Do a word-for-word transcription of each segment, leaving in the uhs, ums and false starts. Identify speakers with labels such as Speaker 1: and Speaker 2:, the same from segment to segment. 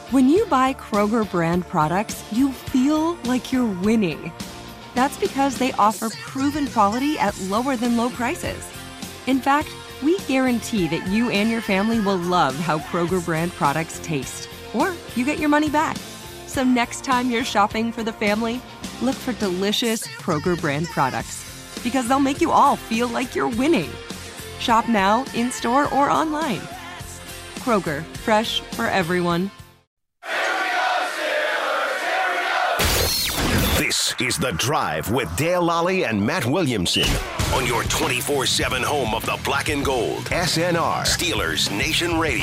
Speaker 1: When you buy Kroger brand products, you feel like you're winning. That's because they offer proven quality at lower than low prices. In fact, we guarantee that you and your family will love how Kroger brand products taste, or you get your money back. So next time you're shopping for the family, look for delicious Kroger brand products, because they'll make you all feel like you're winning. Shop now, in-store, or online. Kroger, fresh for everyone.
Speaker 2: This is The Drive with Dale Lally and Matt Williamson on your twenty-four seven home of the black and gold. S N R, Steelers Nation Radio.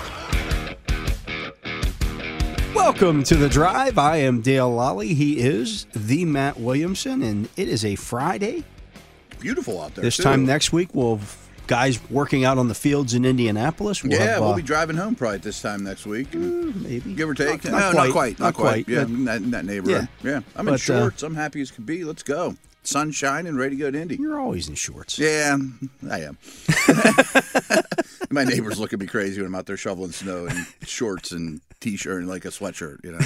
Speaker 3: Welcome to The Drive. I am Dale Lally. He is the Matt Williamson, and it is a Friday.
Speaker 4: Beautiful out there,
Speaker 3: This
Speaker 4: too.
Speaker 3: time next week, we'll have guys working out on the fields in Indianapolis. We'll
Speaker 4: yeah,
Speaker 3: have,
Speaker 4: we'll
Speaker 3: uh,
Speaker 4: be driving home probably at this time next week.
Speaker 3: Uh, maybe.
Speaker 4: Give or take.
Speaker 3: Not,
Speaker 4: no,
Speaker 3: not
Speaker 4: not
Speaker 3: quite.
Speaker 4: quite. Not,
Speaker 3: Not
Speaker 4: quite.
Speaker 3: quite.
Speaker 4: Yeah,
Speaker 3: but-
Speaker 4: in that, in that neighborhood. Yeah. yeah. I'm in
Speaker 3: But, uh,
Speaker 4: shorts. I'm happy as can be. Let's go. Sun shining, ready to go to Indy.
Speaker 3: You're always in shorts.
Speaker 4: Yeah, I am. My neighbors look at me crazy when I'm out there shoveling snow in shorts and T-shirt and like a sweatshirt, you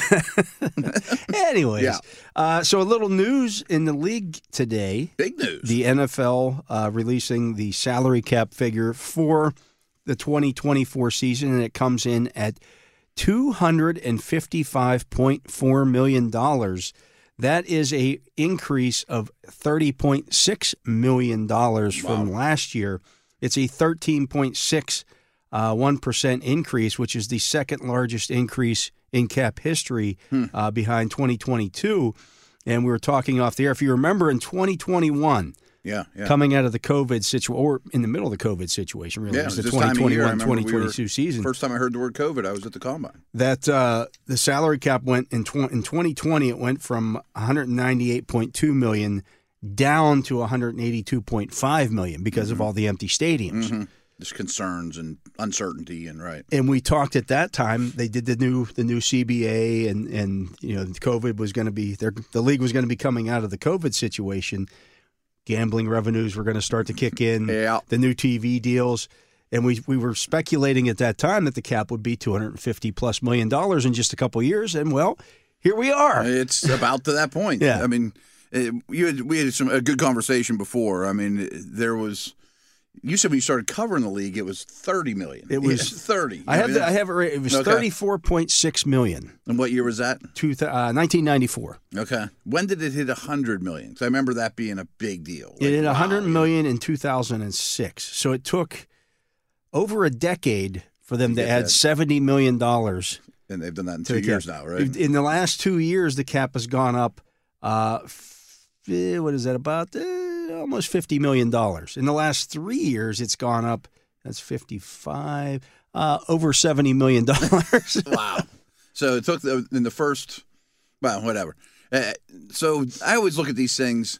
Speaker 4: know.
Speaker 3: Anyways,
Speaker 4: Yeah.
Speaker 3: uh, so a little news in the league today.
Speaker 4: Big news.
Speaker 3: The N F L uh, releasing the salary cap figure for the twenty twenty-four season, and it comes in at two hundred fifty-five point four million dollars. That is a increase of thirty point six million dollars from
Speaker 4: Wow.
Speaker 3: last year. It's a thirteen point six uh, one percent increase, which is the second largest increase in cap history
Speaker 4: Hmm.
Speaker 3: uh, behind twenty twenty-two. And we were talking off the air. If you remember in twenty twenty-one,
Speaker 4: yeah, yeah.
Speaker 3: coming out of the COVID situation, or in the middle of the COVID situation, really,
Speaker 4: yeah,
Speaker 3: it was
Speaker 4: it
Speaker 3: the
Speaker 4: was this time of year. I
Speaker 3: twenty twenty-one
Speaker 4: remember we
Speaker 3: twenty twenty-two
Speaker 4: were-
Speaker 3: season.
Speaker 4: First time I heard the word COVID, I was at the Combine.
Speaker 3: That uh, the salary cap went in, tw- in twenty twenty, it went from one hundred ninety-eight point two million dollars down to one hundred eighty-two point five million dollars because
Speaker 4: Mm-hmm.
Speaker 3: of all the empty stadiums.
Speaker 4: Mm-hmm. There's concerns and uncertainty, and right.
Speaker 3: And we talked at that time. They did the new the new C B A, and and you know COVID was going to be there. The league was going to be coming out of the COVID situation. Gambling revenues were going to start to kick in.
Speaker 4: Yeah.
Speaker 3: The new T V deals, and we we were speculating at that time that the cap would be two hundred fifty plus million dollars in just a couple of years. And well, here we are.
Speaker 4: It's about to that point.
Speaker 3: Yeah.
Speaker 4: I mean, it, you had, we had some a good conversation before. I mean, there was. You said when you started covering the league, it was thirty million.
Speaker 3: It was
Speaker 4: Yeah, thirty.
Speaker 3: I have
Speaker 4: mean,
Speaker 3: the, I have it. Right. It was
Speaker 4: Okay.
Speaker 3: thirty-four point six million.
Speaker 4: And what year was that?
Speaker 3: Two, uh, nineteen ninety-four.
Speaker 4: Okay. When did it hit a hundred million? Because I remember that being a big deal.
Speaker 3: It
Speaker 4: Like,
Speaker 3: hit
Speaker 4: wow,
Speaker 3: one hundred
Speaker 4: yeah.
Speaker 3: million in two thousand six. So it took over a decade for them
Speaker 4: To
Speaker 3: to
Speaker 4: get
Speaker 3: add
Speaker 4: that.
Speaker 3: seventy million dollars.
Speaker 4: And they've done that in
Speaker 3: to
Speaker 4: two
Speaker 3: the
Speaker 4: years
Speaker 3: cap.
Speaker 4: now, right?
Speaker 3: In the last two years, the cap has gone up. Uh, f- eh, what is that about? Eh, almost fifty million dollars. In the last three years, it's gone up. That's fifty-five. Uh, over seventy million dollars.
Speaker 4: Wow. So it took the, in the first, well, whatever. Uh, so I always look at these things.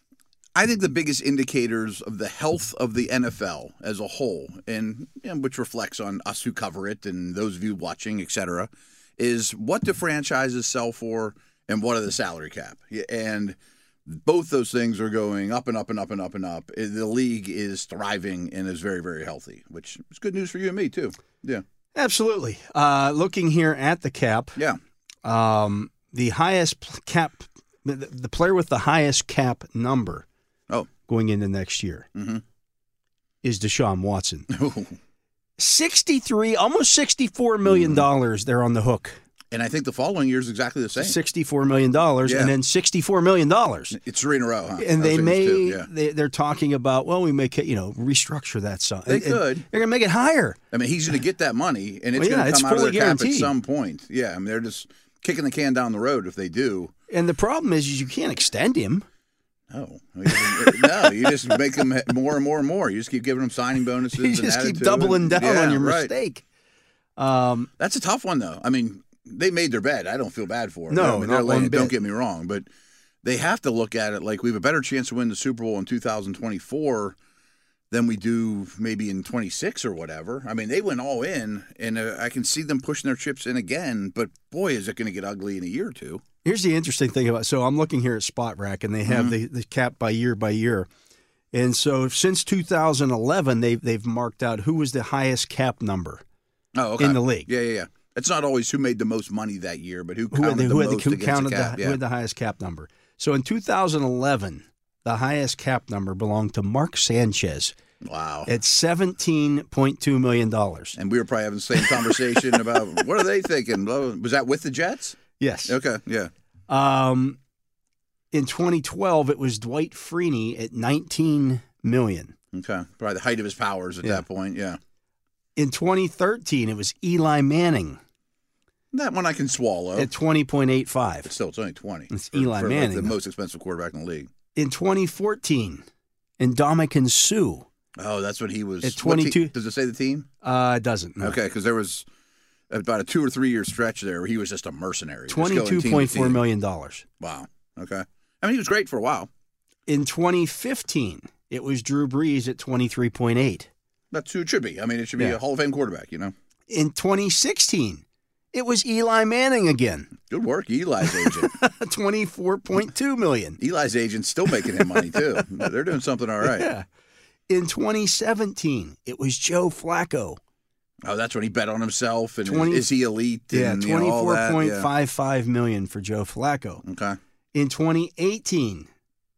Speaker 4: I think the biggest indicators of the health of the N F L as a whole, and, and which reflects on us who cover it and those of you watching, et cetera, is what do franchises sell for and what are the salary cap? And both those things are going up and up and up and up and up. The league is thriving and is very, very healthy, which is good news for you and me, too. Yeah.
Speaker 3: Absolutely. Uh, looking here at the cap,
Speaker 4: Yeah.
Speaker 3: um, the highest pl- cap, the, the player with the highest cap number
Speaker 4: Oh.
Speaker 3: going into next year
Speaker 4: Mm-hmm.
Speaker 3: is Deshaun Watson. sixty-three, almost sixty-four million dollars they're on the hook.
Speaker 4: And I think the following year is exactly the same.
Speaker 3: sixty-four million dollars
Speaker 4: Yeah.
Speaker 3: and then sixty-four million dollars.
Speaker 4: It's three in a row, huh?
Speaker 3: And
Speaker 4: I
Speaker 3: they
Speaker 4: was thinking
Speaker 3: may,
Speaker 4: it's two, yeah.
Speaker 3: they, they're talking about, well, we may, you know, restructure that sum.
Speaker 4: They
Speaker 3: And- and
Speaker 4: could.
Speaker 3: They're going to make it higher.
Speaker 4: I mean, he's going to get that money, and it's
Speaker 3: Well, yeah,
Speaker 4: going to
Speaker 3: it's
Speaker 4: come out of their
Speaker 3: fully
Speaker 4: cap at
Speaker 3: guaranteed.
Speaker 4: some point. Yeah, I mean, they're just kicking the can down the road if they do.
Speaker 3: And the problem is, is you can't extend him.
Speaker 4: No, You just- no, you just make them more and more and more. You just keep giving them signing bonuses.
Speaker 3: You
Speaker 4: and
Speaker 3: just
Speaker 4: added
Speaker 3: keep
Speaker 4: to it.
Speaker 3: doubling down
Speaker 4: Yeah,
Speaker 3: on your
Speaker 4: right.
Speaker 3: mistake. Um,
Speaker 4: That's a tough one, though. I mean, they made their bed. I don't feel bad for them.
Speaker 3: No,
Speaker 4: I mean,
Speaker 3: not
Speaker 4: they're laying
Speaker 3: one
Speaker 4: it, don't
Speaker 3: bit.
Speaker 4: get me wrong, but they have to look at it like we have a better chance to win the Super Bowl in two thousand twenty-four than we do maybe in twenty-six or whatever. I mean, they went all in, and uh, I can see them pushing their chips in again, but boy, is it going to get ugly in a year or two.
Speaker 3: Here's the interesting thing about so I'm looking here at Spot Rack, and they have
Speaker 4: Mhm.
Speaker 3: the, the cap by year by year. And so since two thousand eleven, they've, they've marked out who was the highest cap number
Speaker 4: Oh, okay.
Speaker 3: in the league.
Speaker 4: Yeah, yeah, yeah. It's not always who made the most money that year, but who
Speaker 3: Who,
Speaker 4: counted
Speaker 3: had the,
Speaker 4: the
Speaker 3: who, had
Speaker 4: most
Speaker 3: the, who
Speaker 4: against
Speaker 3: counted
Speaker 4: the cap.
Speaker 3: the,
Speaker 4: yeah.
Speaker 3: who had the highest cap number? So in two thousand eleven, the highest cap number belonged to Mark Sanchez
Speaker 4: Wow.
Speaker 3: at seventeen point two million dollars.
Speaker 4: And we were probably having the same conversation about what are they thinking? Was that with the Jets?
Speaker 3: Yes.
Speaker 4: Okay, yeah.
Speaker 3: Um, in twenty twelve, it was Dwight Freeney at nineteen million dollars.
Speaker 4: Okay. Probably the height of his powers at
Speaker 3: Yeah.
Speaker 4: that point, yeah.
Speaker 3: In twenty thirteen, it was Eli Manning
Speaker 4: That one I can swallow.
Speaker 3: at twenty point eight five.
Speaker 4: But still, it's only twenty.
Speaker 3: It's
Speaker 4: for,
Speaker 3: Eli
Speaker 4: for like
Speaker 3: Manning,
Speaker 4: the
Speaker 3: though.
Speaker 4: most expensive quarterback in the league.
Speaker 3: In twenty fourteen, Ndamukong Suh,
Speaker 4: Oh, that's what he was.
Speaker 3: At
Speaker 4: what
Speaker 3: twenty-two
Speaker 4: te- does it say the team?
Speaker 3: uh, doesn't. No.
Speaker 4: Okay, because there was about a two or three year stretch there where he was just a mercenary. just going
Speaker 3: twenty-two
Speaker 4: team
Speaker 3: point
Speaker 4: to
Speaker 3: four
Speaker 4: team.
Speaker 3: million dollars.
Speaker 4: Wow. Okay. I mean, he was great for a while.
Speaker 3: In twenty fifteen, it was Drew Brees at twenty-three point eight.
Speaker 4: That's who it should be. I mean, it should be
Speaker 3: Yeah.
Speaker 4: a Hall of Fame quarterback, you know?
Speaker 3: In twenty sixteen, it was Eli Manning again,
Speaker 4: Good work, Eli's agent.
Speaker 3: twenty-four point two million.
Speaker 4: Eli's agent's still making him money, too. They're doing something all right.
Speaker 3: Yeah. In twenty seventeen, it was Joe Flacco.
Speaker 4: Oh, that's when he bet on himself and
Speaker 3: twenty
Speaker 4: is he elite?
Speaker 3: Yeah,
Speaker 4: And, you know, all
Speaker 3: twenty-four
Speaker 4: that,
Speaker 3: point
Speaker 4: yeah.
Speaker 3: five five million for Joe Flacco.
Speaker 4: Okay.
Speaker 3: In twenty eighteen,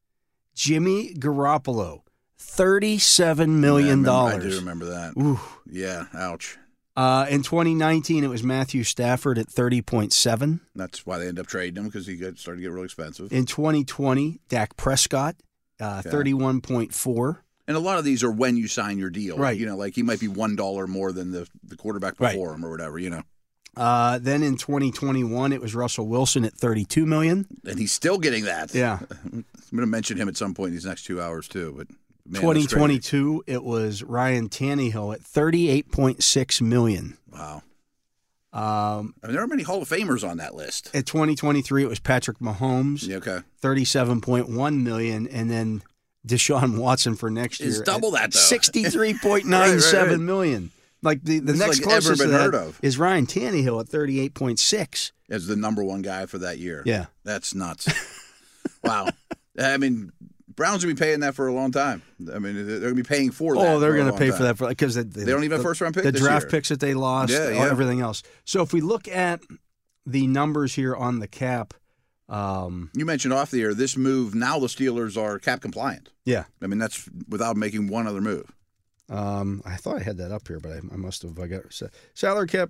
Speaker 3: Jimmy Garoppolo, thirty-seven million
Speaker 4: Yeah, I,
Speaker 3: dollars.
Speaker 4: remember, I do remember that.
Speaker 3: Ooh.
Speaker 4: Yeah, ouch.
Speaker 3: Uh, in twenty nineteen, it was Matthew Stafford at thirty point seven.
Speaker 4: That's why they ended up trading him because he got, started to get real expensive.
Speaker 3: In twenty twenty, Dak Prescott, uh,
Speaker 4: Okay.
Speaker 3: thirty-one point four.
Speaker 4: And a lot of these are when you sign your deal.
Speaker 3: Right.
Speaker 4: You know, like he might be one dollar more than the, the quarterback
Speaker 3: Right.
Speaker 4: before him or whatever, you know.
Speaker 3: Uh, then in twenty twenty-one, it was Russell Wilson at thirty-two million dollars.
Speaker 4: And he's still getting that.
Speaker 3: Yeah.
Speaker 4: I'm going to mention him at some point in these next two hours, too. But man,
Speaker 3: twenty
Speaker 4: that's crazy.
Speaker 3: twenty-two, it was Ryan Tannehill at thirty-eight point six million
Speaker 4: Wow.
Speaker 3: dollars. Um,
Speaker 4: I mean, there are many Hall of Famers on that list.
Speaker 3: at twenty twenty-three, it was Patrick Mahomes,
Speaker 4: Yeah, okay.
Speaker 3: thirty-seven point one million dollars, and then Deshaun Watson for next year.
Speaker 4: It's double
Speaker 3: at
Speaker 4: that, though.
Speaker 3: sixty-three point nine seven
Speaker 4: Right, right, right.
Speaker 3: million. Like the, the
Speaker 4: This is
Speaker 3: next
Speaker 4: like ever
Speaker 3: closest
Speaker 4: been
Speaker 3: to that
Speaker 4: heard of.
Speaker 3: is Ryan Tannehill at thirty-eight point six.
Speaker 4: As the number one guy for that year.
Speaker 3: Yeah.
Speaker 4: That's nuts. Wow. I mean, Browns will be paying that for a long time. I mean, they're going to be paying for that.
Speaker 3: Oh, they're
Speaker 4: going
Speaker 3: going to pay for that for because they,
Speaker 4: They don't even have
Speaker 3: the,
Speaker 4: first round pick
Speaker 3: The
Speaker 4: this
Speaker 3: draft
Speaker 4: year.
Speaker 3: picks that they lost,
Speaker 4: Yeah,
Speaker 3: all-
Speaker 4: yeah.
Speaker 3: everything else. So if we look at the numbers here on the cap, um,
Speaker 4: You mentioned off the air this move. Now the Steelers are cap compliant.
Speaker 3: yeah,
Speaker 4: I mean, that's without making one other move.
Speaker 3: um, I thought I had that up here, but I, I must have. I got sa- salary cap.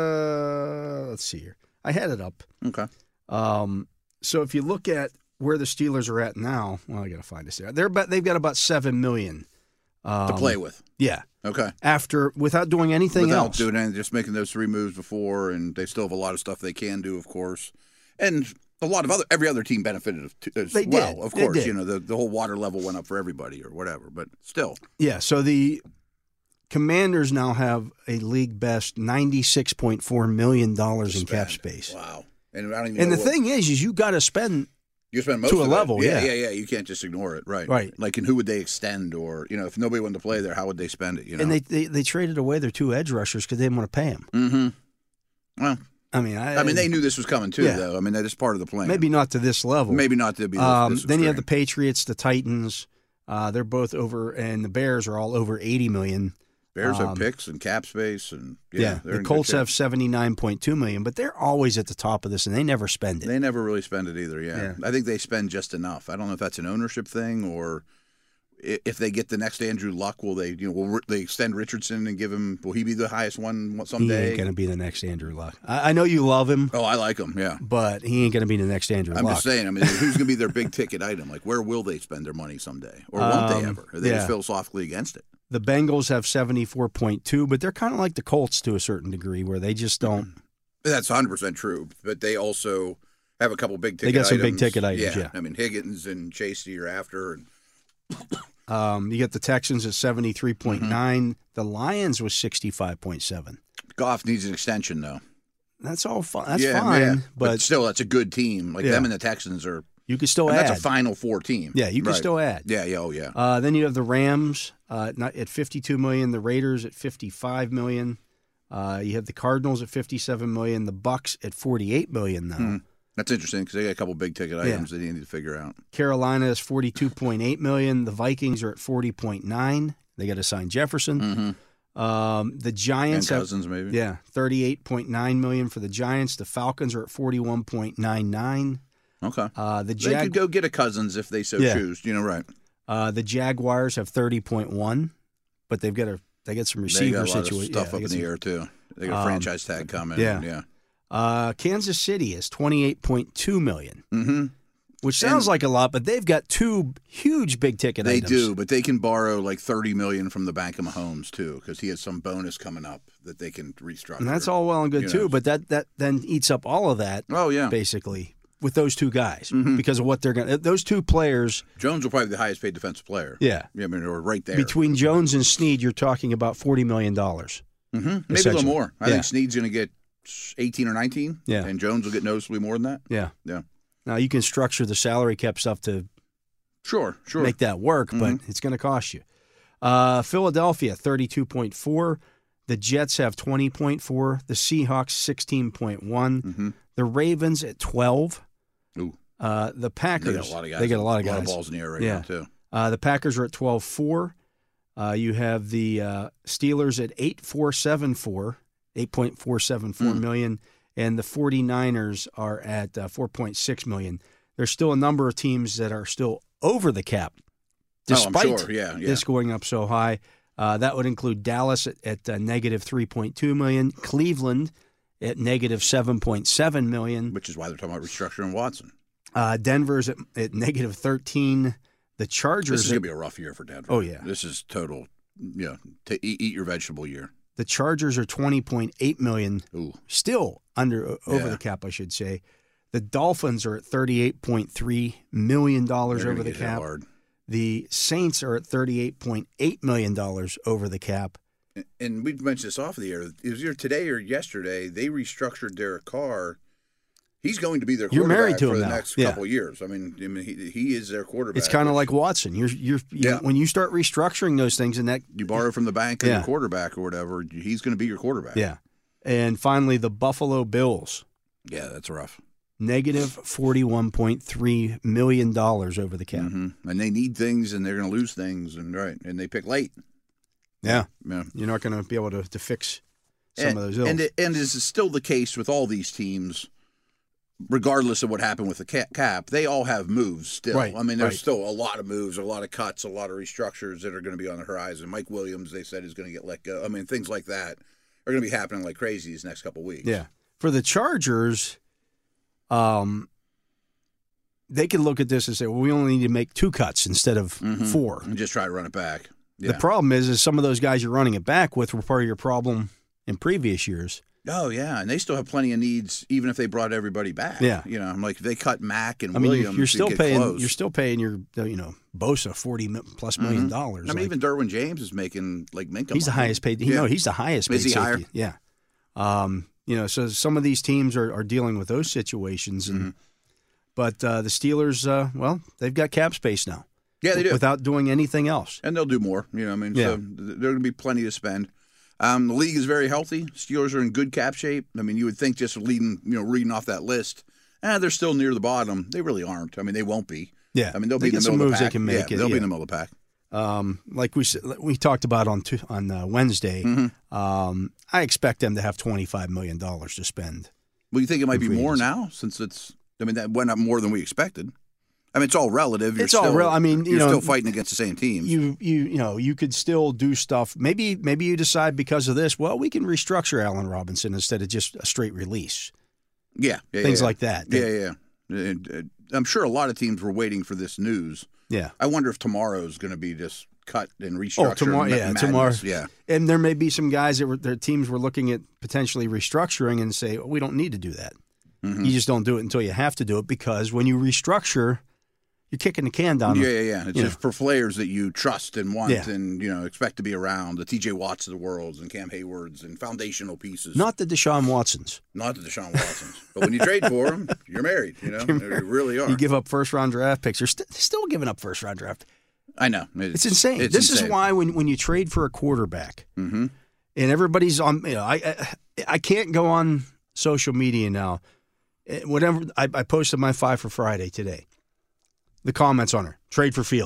Speaker 3: Uh, let's see here. I had it up.
Speaker 4: Okay.
Speaker 3: Um, so if you look at where the Steelers are at now, well, I got to find this there. They're about, they've got about seven million um,
Speaker 4: To play with.
Speaker 3: Yeah,
Speaker 4: Okay.
Speaker 3: after without doing anything
Speaker 4: Without
Speaker 3: else.
Speaker 4: doing anything, just making those three moves before, and they still have a lot of stuff they can do, of course. And a lot of other, every other team benefited of- as
Speaker 3: They
Speaker 4: well,
Speaker 3: did.
Speaker 4: of
Speaker 3: They
Speaker 4: course.
Speaker 3: did.
Speaker 4: You know, the, the whole water level went up for everybody or whatever, but still.
Speaker 3: Yeah, so the Commanders now have a league best ninety-six point four million dollars in cap
Speaker 4: Spend.
Speaker 3: space.
Speaker 4: Wow. And I don't even
Speaker 3: And
Speaker 4: know
Speaker 3: the
Speaker 4: what-
Speaker 3: thing is, is you got to spend.
Speaker 4: You spend most
Speaker 3: To a
Speaker 4: of it.
Speaker 3: level,
Speaker 4: yeah,
Speaker 3: yeah.
Speaker 4: yeah, yeah. You can't just ignore it, right?
Speaker 3: Right.
Speaker 4: Like, and who would they extend, or you know, if nobody wanted to play there, how would they spend it? You know.
Speaker 3: And they, they they traded away their two edge rushers because they didn't want to pay them.
Speaker 4: Mm-hmm. Well,
Speaker 3: I mean, I,
Speaker 4: I mean, they knew this was coming too,
Speaker 3: Yeah.
Speaker 4: though. I mean, that is part of the plan.
Speaker 3: maybe not to this level.
Speaker 4: maybe not to be. This,
Speaker 3: Um,
Speaker 4: this
Speaker 3: then you have the
Speaker 4: extreme.
Speaker 3: Patriots, the Titans. Uh, they're both over, and the Bears are all over eighty million.
Speaker 4: Bears
Speaker 3: um,
Speaker 4: have picks and cap space, and yeah,
Speaker 3: Yeah,
Speaker 4: they're
Speaker 3: the
Speaker 4: in good
Speaker 3: Colts
Speaker 4: shape.
Speaker 3: have seventy nine point two million, but they're always at the top of this, and they never spend it.
Speaker 4: They never really spend it either. Yeah.
Speaker 3: Yeah.
Speaker 4: I think they spend just enough. I don't know if that's an ownership thing or i- if they get the next Andrew Luck, will they? You know, will they extend Richardson and give him? Will he be the highest one
Speaker 3: he
Speaker 4: someday?
Speaker 3: ain't going to be the next Andrew Luck. I, I know you love him,
Speaker 4: Oh, I like him. Yeah.
Speaker 3: but he ain't going to be the next Andrew
Speaker 4: I'm
Speaker 3: Luck.
Speaker 4: just saying. I mean, who's going to be their big ticket item? Like, where will they spend their money someday, or won't they
Speaker 3: Um,
Speaker 4: ever? Are they
Speaker 3: yeah.
Speaker 4: just philosophically against it?
Speaker 3: The Bengals have seventy-four point two, but they're kind of like the Colts to a certain degree, where they just don't.
Speaker 4: That's one hundred percent true. But they also have a couple big ticket.
Speaker 3: They got some
Speaker 4: items.
Speaker 3: big ticket items, yeah.
Speaker 4: I mean, Higgins and Chase the year after, and
Speaker 3: Um, you get the Texans at seventy-three point nine.
Speaker 4: Mm-hmm.
Speaker 3: The Lions was sixty-five point seven.
Speaker 4: Goff needs an extension though.
Speaker 3: That's all fine. That's
Speaker 4: yeah,
Speaker 3: fine,
Speaker 4: yeah.
Speaker 3: but,
Speaker 4: still, that's a good team. Like
Speaker 3: Yeah.
Speaker 4: them and the Texans are.
Speaker 3: you can still
Speaker 4: And
Speaker 3: add.
Speaker 4: that's a Final Four team.
Speaker 3: Yeah, you can
Speaker 4: Right.
Speaker 3: still add.
Speaker 4: Yeah, yeah, oh yeah.
Speaker 3: Uh, then you have the Rams uh, not at fifty-two million, the Raiders at fifty-five million. Uh, you have the Cardinals at fifty-seven million, the Bucks at forty-eight million now.
Speaker 4: Hmm. That's interesting because they got a couple big ticket
Speaker 3: Yeah.
Speaker 4: items that they need to figure out.
Speaker 3: Carolina is forty-two point eight million. The Vikings are at forty point nine. They got to sign Jefferson.
Speaker 4: Mm-hmm.
Speaker 3: Um, the Giants
Speaker 4: and
Speaker 3: have
Speaker 4: Cousins, maybe.
Speaker 3: yeah, thirty-eight point nine million dollars for the Giants. The Falcons are at forty-one point nine nine.
Speaker 4: Okay.
Speaker 3: Uh, the
Speaker 4: They
Speaker 3: Jag-
Speaker 4: could go get a Cousins if they so
Speaker 3: Yeah.
Speaker 4: choose. You know, right.
Speaker 3: uh, the Jaguars have thirty point one, but they've got a they got some
Speaker 4: They
Speaker 3: receiver
Speaker 4: got a lot of
Speaker 3: situation
Speaker 4: stuff
Speaker 3: yeah,
Speaker 4: up
Speaker 3: they
Speaker 4: in
Speaker 3: got
Speaker 4: the
Speaker 3: some-
Speaker 4: air, too. They got a
Speaker 3: Um,
Speaker 4: franchise tag coming.
Speaker 3: yeah.
Speaker 4: Yeah.
Speaker 3: Uh, Kansas City is twenty-eight point two million dollars.
Speaker 4: Mm-hmm.
Speaker 3: Which sounds
Speaker 4: And-
Speaker 3: like a lot, but they've got two huge big ticket
Speaker 4: They
Speaker 3: items.
Speaker 4: do, but they can borrow like thirty million dollars from the Bank of Mahomes, too, because he has some bonus coming up that they can restructure.
Speaker 3: And that's all well and good,
Speaker 4: You
Speaker 3: too,
Speaker 4: know.
Speaker 3: but that, that then eats up all of that,
Speaker 4: Oh, yeah.
Speaker 3: basically, with those two guys
Speaker 4: Mm-hmm.
Speaker 3: because of what they're going to – those two players,
Speaker 4: Jones will probably be the highest paid defensive player.
Speaker 3: yeah.
Speaker 4: Yeah, I mean, or right there.
Speaker 3: Between Jones and Snead, you're talking about forty million dollars.
Speaker 4: Mm-hmm. Maybe a little
Speaker 3: essentially.
Speaker 4: more. I
Speaker 3: Yeah.
Speaker 4: think Snead's going to get eighteen or nineteen,
Speaker 3: Yeah.
Speaker 4: and Jones will get noticeably more than that.
Speaker 3: Yeah.
Speaker 4: Yeah.
Speaker 3: Now, you can structure the salary cap stuff to
Speaker 4: Sure, sure.
Speaker 3: make that work, but it's going to cost you. Uh, Philadelphia, thirty-two point four. The Jets have twenty point four. The Seahawks, sixteen point one.
Speaker 4: Mm-hmm.
Speaker 3: The Ravens at twelve.
Speaker 4: Ooh.
Speaker 3: Uh, the Packers,
Speaker 4: They got a lot of guys.
Speaker 3: They got a lot of
Speaker 4: A lot
Speaker 3: guys.
Speaker 4: of balls in the air right
Speaker 3: Yeah.
Speaker 4: now, too.
Speaker 3: Uh, the Packers are at twelve four. Uh, you have the uh, Steelers at eight point four seven four, eight point four seven four
Speaker 4: Mm.
Speaker 3: million, and the 49ers are at uh, four point six million. There's still a number of teams that are still over the cap,
Speaker 4: Oh, I'm
Speaker 3: despite
Speaker 4: sure. Yeah, yeah.
Speaker 3: this going up so high. Uh, that would include Dallas at, at uh, negative three point two million, Cleveland at negative seven point seven million,
Speaker 4: Which is why they're talking about restructuring Watson.
Speaker 3: uh, Denver's at, at negative thirteen. The Chargers
Speaker 4: This is
Speaker 3: at-
Speaker 4: going to be a rough year for Denver.
Speaker 3: Oh, yeah.
Speaker 4: This is total, you know, to eat, eat your vegetable year.
Speaker 3: The Chargers are twenty point eight million dollars,
Speaker 4: Ooh.
Speaker 3: still under over
Speaker 4: Yeah.
Speaker 3: the cap, I should say. The Dolphins are at thirty-eight point three million dollars
Speaker 4: They're
Speaker 3: over
Speaker 4: gonna
Speaker 3: the
Speaker 4: get hit
Speaker 3: cap.
Speaker 4: hard.
Speaker 3: The Saints are at thirty-eight point eight million dollars over the cap.
Speaker 4: And we've mentioned this off of the air. It was either today or yesterday. They restructured Derek Carr. He's going to be their
Speaker 3: You're
Speaker 4: quarterback
Speaker 3: married to
Speaker 4: for
Speaker 3: him
Speaker 4: the
Speaker 3: now.
Speaker 4: next
Speaker 3: Yeah.
Speaker 4: couple of years. I mean, I mean, he, he is their quarterback.
Speaker 3: It's kind of
Speaker 4: which
Speaker 3: like Watson. You're you're you
Speaker 4: Yeah.
Speaker 3: when you start restructuring those things, and that
Speaker 4: you borrow from the bank or
Speaker 3: Yeah.
Speaker 4: your quarterback or whatever. He's going to be your quarterback.
Speaker 3: yeah. And finally, the Buffalo Bills,
Speaker 4: yeah, that's rough.
Speaker 3: negative forty-one point three million dollars over the cap.
Speaker 4: hmm And they need things, and they're going to lose things, and right, and they pick late.
Speaker 3: Yeah,
Speaker 4: Yeah.
Speaker 3: you're not going to be able to, to fix some
Speaker 4: and,
Speaker 3: of those ills.
Speaker 4: And it, and this is still the case with all these teams, regardless of what happened with the ca- cap. They all have moves still.
Speaker 3: Right,
Speaker 4: I mean, there's
Speaker 3: right.
Speaker 4: still a lot of moves, a lot of cuts, a lot of restructures that are going to be on the horizon. Mike Williams, they said, is going to get let go. I mean, things like that are going to be happening like crazy these next couple of weeks.
Speaker 3: Yeah. For the Chargers, um, they can look at this and say, well, we only need to make two cuts instead of
Speaker 4: Mhm.
Speaker 3: four.
Speaker 4: And just try to run it back. Yeah.
Speaker 3: The problem is, is some of those guys you're running it back with were part of your problem in previous years.
Speaker 4: Oh, yeah, and they still have plenty of needs, even if they brought everybody back.
Speaker 3: Yeah.
Speaker 4: You know, I'm like, if they cut Mack and
Speaker 3: I mean,
Speaker 4: Williams,
Speaker 3: you're, you're
Speaker 4: you
Speaker 3: still
Speaker 4: get
Speaker 3: paying.
Speaker 4: close.
Speaker 3: You're still paying your, you know, Bosa forty mi- plus million
Speaker 4: Mhm.
Speaker 3: dollars.
Speaker 4: I mean,
Speaker 3: Like,
Speaker 4: even Derwin James is making like Minka.
Speaker 3: he's the
Speaker 4: money.
Speaker 3: highest paid. You
Speaker 4: Yeah.
Speaker 3: know, he's the highest paid
Speaker 4: Is he
Speaker 3: safety.
Speaker 4: higher?
Speaker 3: Yeah. Um, you know, so some of these teams are, are dealing with those situations, and
Speaker 4: Mm-hmm.
Speaker 3: but uh, the Steelers, uh, well, they've got cap space now.
Speaker 4: Yeah, they do.
Speaker 3: Without doing anything else.
Speaker 4: And they'll do more. You know, I mean,
Speaker 3: Yeah.
Speaker 4: so th- there's going to be plenty to spend. Um, the league is very healthy. Steelers are in good cap shape. I mean, you would think just leading, you know, reading off that list, eh, they're still near the bottom. They really aren't. I mean, they won't be.
Speaker 3: Yeah.
Speaker 4: I mean, they'll
Speaker 3: They
Speaker 4: be in
Speaker 3: get
Speaker 4: the
Speaker 3: some
Speaker 4: middle
Speaker 3: moves
Speaker 4: of the
Speaker 3: they
Speaker 4: pack.
Speaker 3: can make
Speaker 4: Yeah,
Speaker 3: it,
Speaker 4: they'll be
Speaker 3: yeah.
Speaker 4: in the middle of the pack.
Speaker 3: Um, like we said, we talked about on tu- on uh, Wednesday.
Speaker 4: Mm-hmm.
Speaker 3: Um, I expect them to have twenty-five million dollars to spend.
Speaker 4: Well, you think it might be
Speaker 3: Free
Speaker 4: more
Speaker 3: agency.
Speaker 4: now since it's, I mean, that went up more than we expected. I mean, it's all relative. You're
Speaker 3: It's all
Speaker 4: still,
Speaker 3: rel- I mean, you
Speaker 4: you're
Speaker 3: know,
Speaker 4: still fighting against the same teams.
Speaker 3: You you you know you could still do stuff. Maybe maybe you decide because of this. Well, we can restructure Allen Robinson instead of just a straight release.
Speaker 4: yeah, yeah,
Speaker 3: Things
Speaker 4: yeah.
Speaker 3: like that.
Speaker 4: Yeah, yeah. And, uh, I'm sure a lot of teams were waiting for this news.
Speaker 3: Yeah.
Speaker 4: I wonder if tomorrow's going to be just cut and restructured.
Speaker 3: Oh, tomorrow.
Speaker 4: ma-
Speaker 3: Yeah,
Speaker 4: madness.
Speaker 3: tomorrow.
Speaker 4: Yeah.
Speaker 3: And there may be some guys that were their teams were looking at potentially restructuring and say, well, we don't need to do that.
Speaker 4: Mm-hmm.
Speaker 3: You just don't do it until you have to do it because when you restructure, you're kicking the can down.
Speaker 4: Yeah,
Speaker 3: the,
Speaker 4: yeah, yeah. It's
Speaker 3: you
Speaker 4: just for players that you trust and want
Speaker 3: Yeah.
Speaker 4: and, you know, expect to be around. The T J Watts of the worlds and Cam Haywards and foundational pieces.
Speaker 3: Not the Deshaun Watsons.
Speaker 4: Not the Deshaun Watsons. But when you trade for them, you're married, you know? You really are.
Speaker 3: You give up first round draft picks. You're st- still giving up first round draft.
Speaker 4: I know.
Speaker 3: It's insane.
Speaker 4: It's
Speaker 3: this
Speaker 4: insane.
Speaker 3: is why when, when you trade for a quarterback
Speaker 4: Mhm.
Speaker 3: and everybody's on, you know, I, I I can't go on social media now. Eh, Whatever I, I posted my five for Friday today. The comments on her trade for Fields.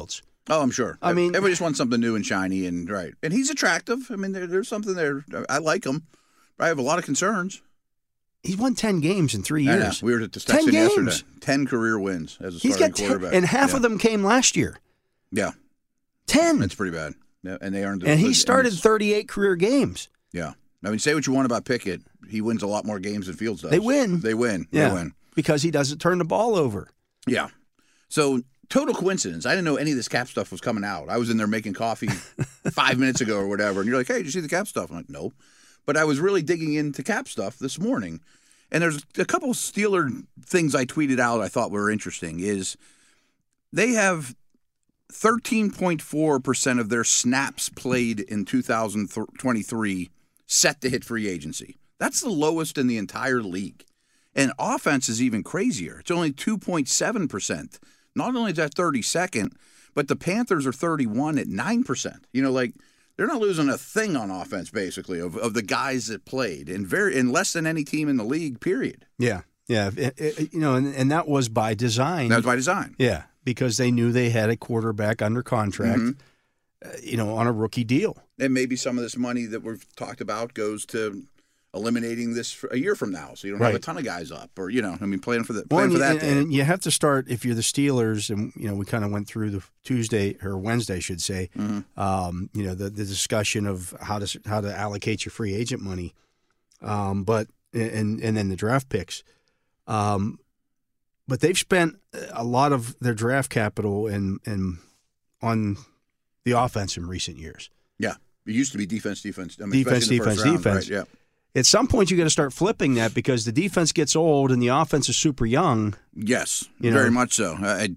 Speaker 4: Oh, I'm sure.
Speaker 3: I mean,
Speaker 4: everybody just wants something new and shiny, and right. And he's attractive. I mean, there, there's something there. I like him. I have a lot of concerns.
Speaker 3: He's won ten games in three years.
Speaker 4: I know. We were at the
Speaker 3: ten
Speaker 4: Stetson
Speaker 3: games.
Speaker 4: yesterday. Ten career wins as a
Speaker 3: He's
Speaker 4: starting
Speaker 3: got ten,
Speaker 4: quarterback,
Speaker 3: and half
Speaker 4: yeah.
Speaker 3: of them came last year.
Speaker 4: Yeah,
Speaker 3: ten.
Speaker 4: That's pretty bad. Yeah, and they earned.
Speaker 3: And he
Speaker 4: and
Speaker 3: started thirty-eight career games.
Speaker 4: Yeah, I mean, say what you want about Pickett, he wins a lot more games than Fields does.
Speaker 3: They win.
Speaker 4: They win.
Speaker 3: Yeah,
Speaker 4: they win
Speaker 3: because he doesn't turn the ball over.
Speaker 4: Yeah. So total coincidence. I didn't know any of this Cap stuff was coming out. I was in there making coffee five minutes ago or whatever, and you're like, "Hey, did you see the Cap stuff?" I'm like, "No," but I was really digging into Cap stuff this morning, and there's a couple Steeler things I tweeted out I thought were interesting. Is they have thirteen point four percent of their snaps played in two thousand twenty-three set to hit free agency. That's the lowest in the entire league. And offense is even crazier. It's only two point seven percent. Not only is that thirty-second, but the Panthers are thirty-one at nine percent. You know, like they're not losing a thing on offense, basically, of, of the guys that played, and very in less than any team in the league, period.
Speaker 3: Yeah, yeah. It, it, you know, and, and that was by design.
Speaker 4: That was by design.
Speaker 3: Yeah, because they knew they had a quarterback under contract,
Speaker 4: Mm-hmm.
Speaker 3: uh, you know, on a rookie deal.
Speaker 4: And maybe some of this money that we've talked about goes to eliminating this for a year from now, so you don't
Speaker 3: Right.
Speaker 4: have a ton of guys up, or you know, I mean, playing for the
Speaker 3: Well,
Speaker 4: playing for
Speaker 3: and,
Speaker 4: that
Speaker 3: you-
Speaker 4: day.
Speaker 3: and you have to start if you're the Steelers, and you know we kind of went through the Tuesday or Wednesday, I should say.
Speaker 4: Mm-hmm.
Speaker 3: Um, you know the, the discussion of how to how to allocate your free agent money, um, but and and then the draft picks. Um, but they've spent a lot of their draft capital in in on the offense in recent years.
Speaker 4: Yeah, it used to be defense, defense, I mean,
Speaker 3: Defense,
Speaker 4: especially in the
Speaker 3: defense,
Speaker 4: first round,
Speaker 3: defense.
Speaker 4: right? Yeah.
Speaker 3: At some point, you got to start flipping that because the defense gets old and the offense is super young.
Speaker 4: Yes,
Speaker 3: You
Speaker 4: very
Speaker 3: know?
Speaker 4: much so. I,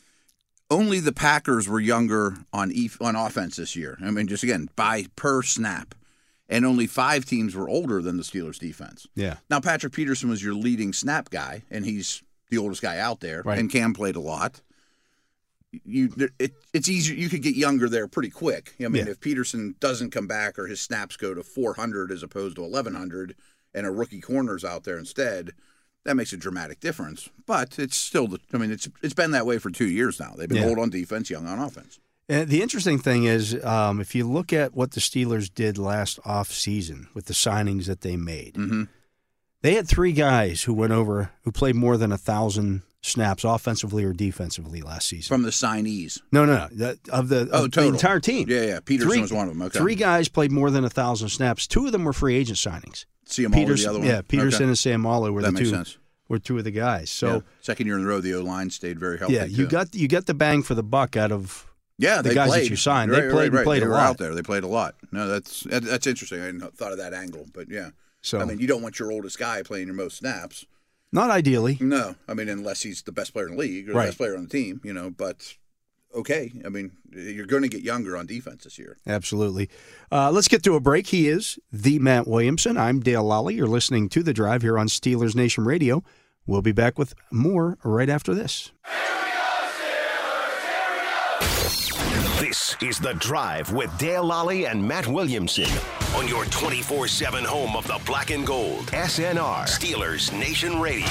Speaker 4: only the Packers were younger on e- on offense this year. I mean, just again by per snap, and only five teams were older than the Steelers' defense.
Speaker 3: Yeah.
Speaker 4: Now Patrick Peterson was your leading snap guy, and he's the oldest guy out there.
Speaker 3: Right.
Speaker 4: And Cam played a lot. You, it, it's easier. You could get younger there pretty quick. I mean,
Speaker 3: Yeah.
Speaker 4: if Peterson doesn't come back or his snaps go to four hundred as opposed to eleven hundred, and a rookie corner's out there instead, that makes a dramatic difference. But it's still, the, I mean, it's it's been that way for two years now. They've been
Speaker 3: Yeah.
Speaker 4: old on defense, young on offense.
Speaker 3: And the interesting thing is, um, if you look at what the Steelers did last offseason with the signings that they made,
Speaker 4: Mm-hmm.
Speaker 3: they had three guys who went over, who played more than a thousand snaps offensively or defensively last season.
Speaker 4: From the signees.
Speaker 3: no, no, no. That, of the,
Speaker 4: Oh,
Speaker 3: of the
Speaker 4: total.
Speaker 3: entire team.
Speaker 4: Yeah, yeah. Peterson
Speaker 3: Three-
Speaker 4: was one of them. Okay.
Speaker 3: Three guys played more than a thousand snaps. Two of them were free agent signings.
Speaker 4: See them all the
Speaker 3: Peterson,
Speaker 4: other one?
Speaker 3: yeah, Peterson
Speaker 4: Okay.
Speaker 3: and Sam Mahler were
Speaker 4: That
Speaker 3: the
Speaker 4: makes
Speaker 3: two.
Speaker 4: sense.
Speaker 3: Were two of the guys. So
Speaker 4: Yeah. Second year in a row, the O-line stayed very healthy.
Speaker 3: yeah, you
Speaker 4: too.
Speaker 3: got you got the bang for the buck out of
Speaker 4: Yeah,
Speaker 3: the
Speaker 4: they
Speaker 3: guys
Speaker 4: played.
Speaker 3: that you signed.
Speaker 4: Right,
Speaker 3: They
Speaker 4: right,
Speaker 3: played and
Speaker 4: right.
Speaker 3: played
Speaker 4: they
Speaker 3: a
Speaker 4: were
Speaker 3: lot.
Speaker 4: out there. They played a lot. No, that's that, that's interesting. I hadn't thought of that angle, but yeah.
Speaker 3: So
Speaker 4: I mean, you don't want your oldest guy playing your most snaps.
Speaker 3: not ideally.
Speaker 4: No, I mean, unless he's the best player in the league or the
Speaker 3: Right.
Speaker 4: best player on the team, you know. But okay, I mean, you're going to get younger on defense this year.
Speaker 3: Absolutely. Uh, let's get to a break. He is the Matt Williamson. I'm Dale Lally. You're listening to The Drive here on Steelers Nation Radio. We'll be back with more right after this.
Speaker 2: This is The Drive with Dale Lally and Matt Williamson on your twenty-four seven home of the black and gold. S N R, Steelers Nation Radio.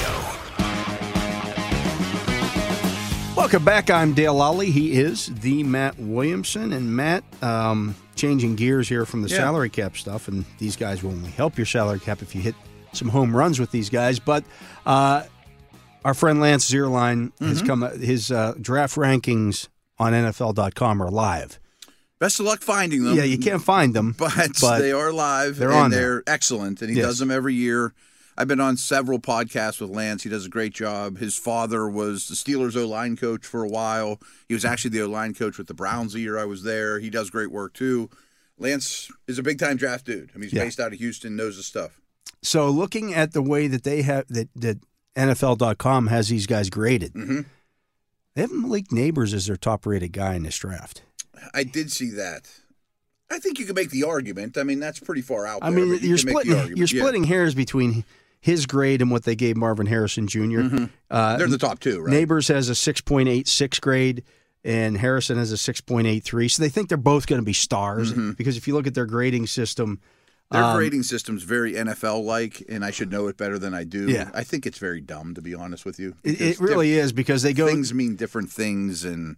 Speaker 3: Welcome back. I'm Dale Lally. He is the Matt Williamson. And Matt, um, changing gears here from the
Speaker 4: Yeah.
Speaker 3: salary cap stuff, and these guys will only help your salary cap if you hit some home runs with these guys. But uh, our friend Lance Zierlein has
Speaker 4: Mm-hmm.
Speaker 3: come. His uh, draft rankings on N F L dot com are live.
Speaker 4: Best of luck finding them.
Speaker 3: Yeah, you can't find them,
Speaker 4: But,
Speaker 3: but
Speaker 4: they are live,
Speaker 3: they're
Speaker 4: and
Speaker 3: on
Speaker 4: they're excellent, and he
Speaker 3: Yes.
Speaker 4: does them every year. I've been on several podcasts with Lance. He does a great job. His father was the Steelers O-line coach for a while. He was actually the O-line coach with the Browns the year I was there. He does great work, too. Lance is a big-time draft dude. I mean, he's
Speaker 3: Yeah.
Speaker 4: based out of Houston, knows his stuff.
Speaker 3: So looking at the way that they have that, that N F L dot com has these guys graded,
Speaker 4: Mm-hmm.
Speaker 3: they have Malik Neighbors as their top rated guy in this draft.
Speaker 4: I did see that. I think you can make the argument. I mean, that's pretty far out there.
Speaker 3: I mean,
Speaker 4: but you
Speaker 3: you're
Speaker 4: can make
Speaker 3: splitting
Speaker 4: the argument.
Speaker 3: you're
Speaker 4: Yeah.
Speaker 3: splitting hairs between his grade and what they gave Marvin Harrison Junior Uh,
Speaker 4: They're the top two, right?
Speaker 3: Neighbors has a six point eight six grade, and Harrison has a six point eight three. So they think they're both going to be stars because if you look at their grading system,
Speaker 4: Their
Speaker 3: um,
Speaker 4: grading system's very N F L-like, and I should know it better than I do.
Speaker 3: Yeah.
Speaker 4: I think it's very dumb, to be honest with you.
Speaker 3: it,
Speaker 4: because
Speaker 3: it really is because they
Speaker 4: diff-
Speaker 3: go
Speaker 4: things mean different things, and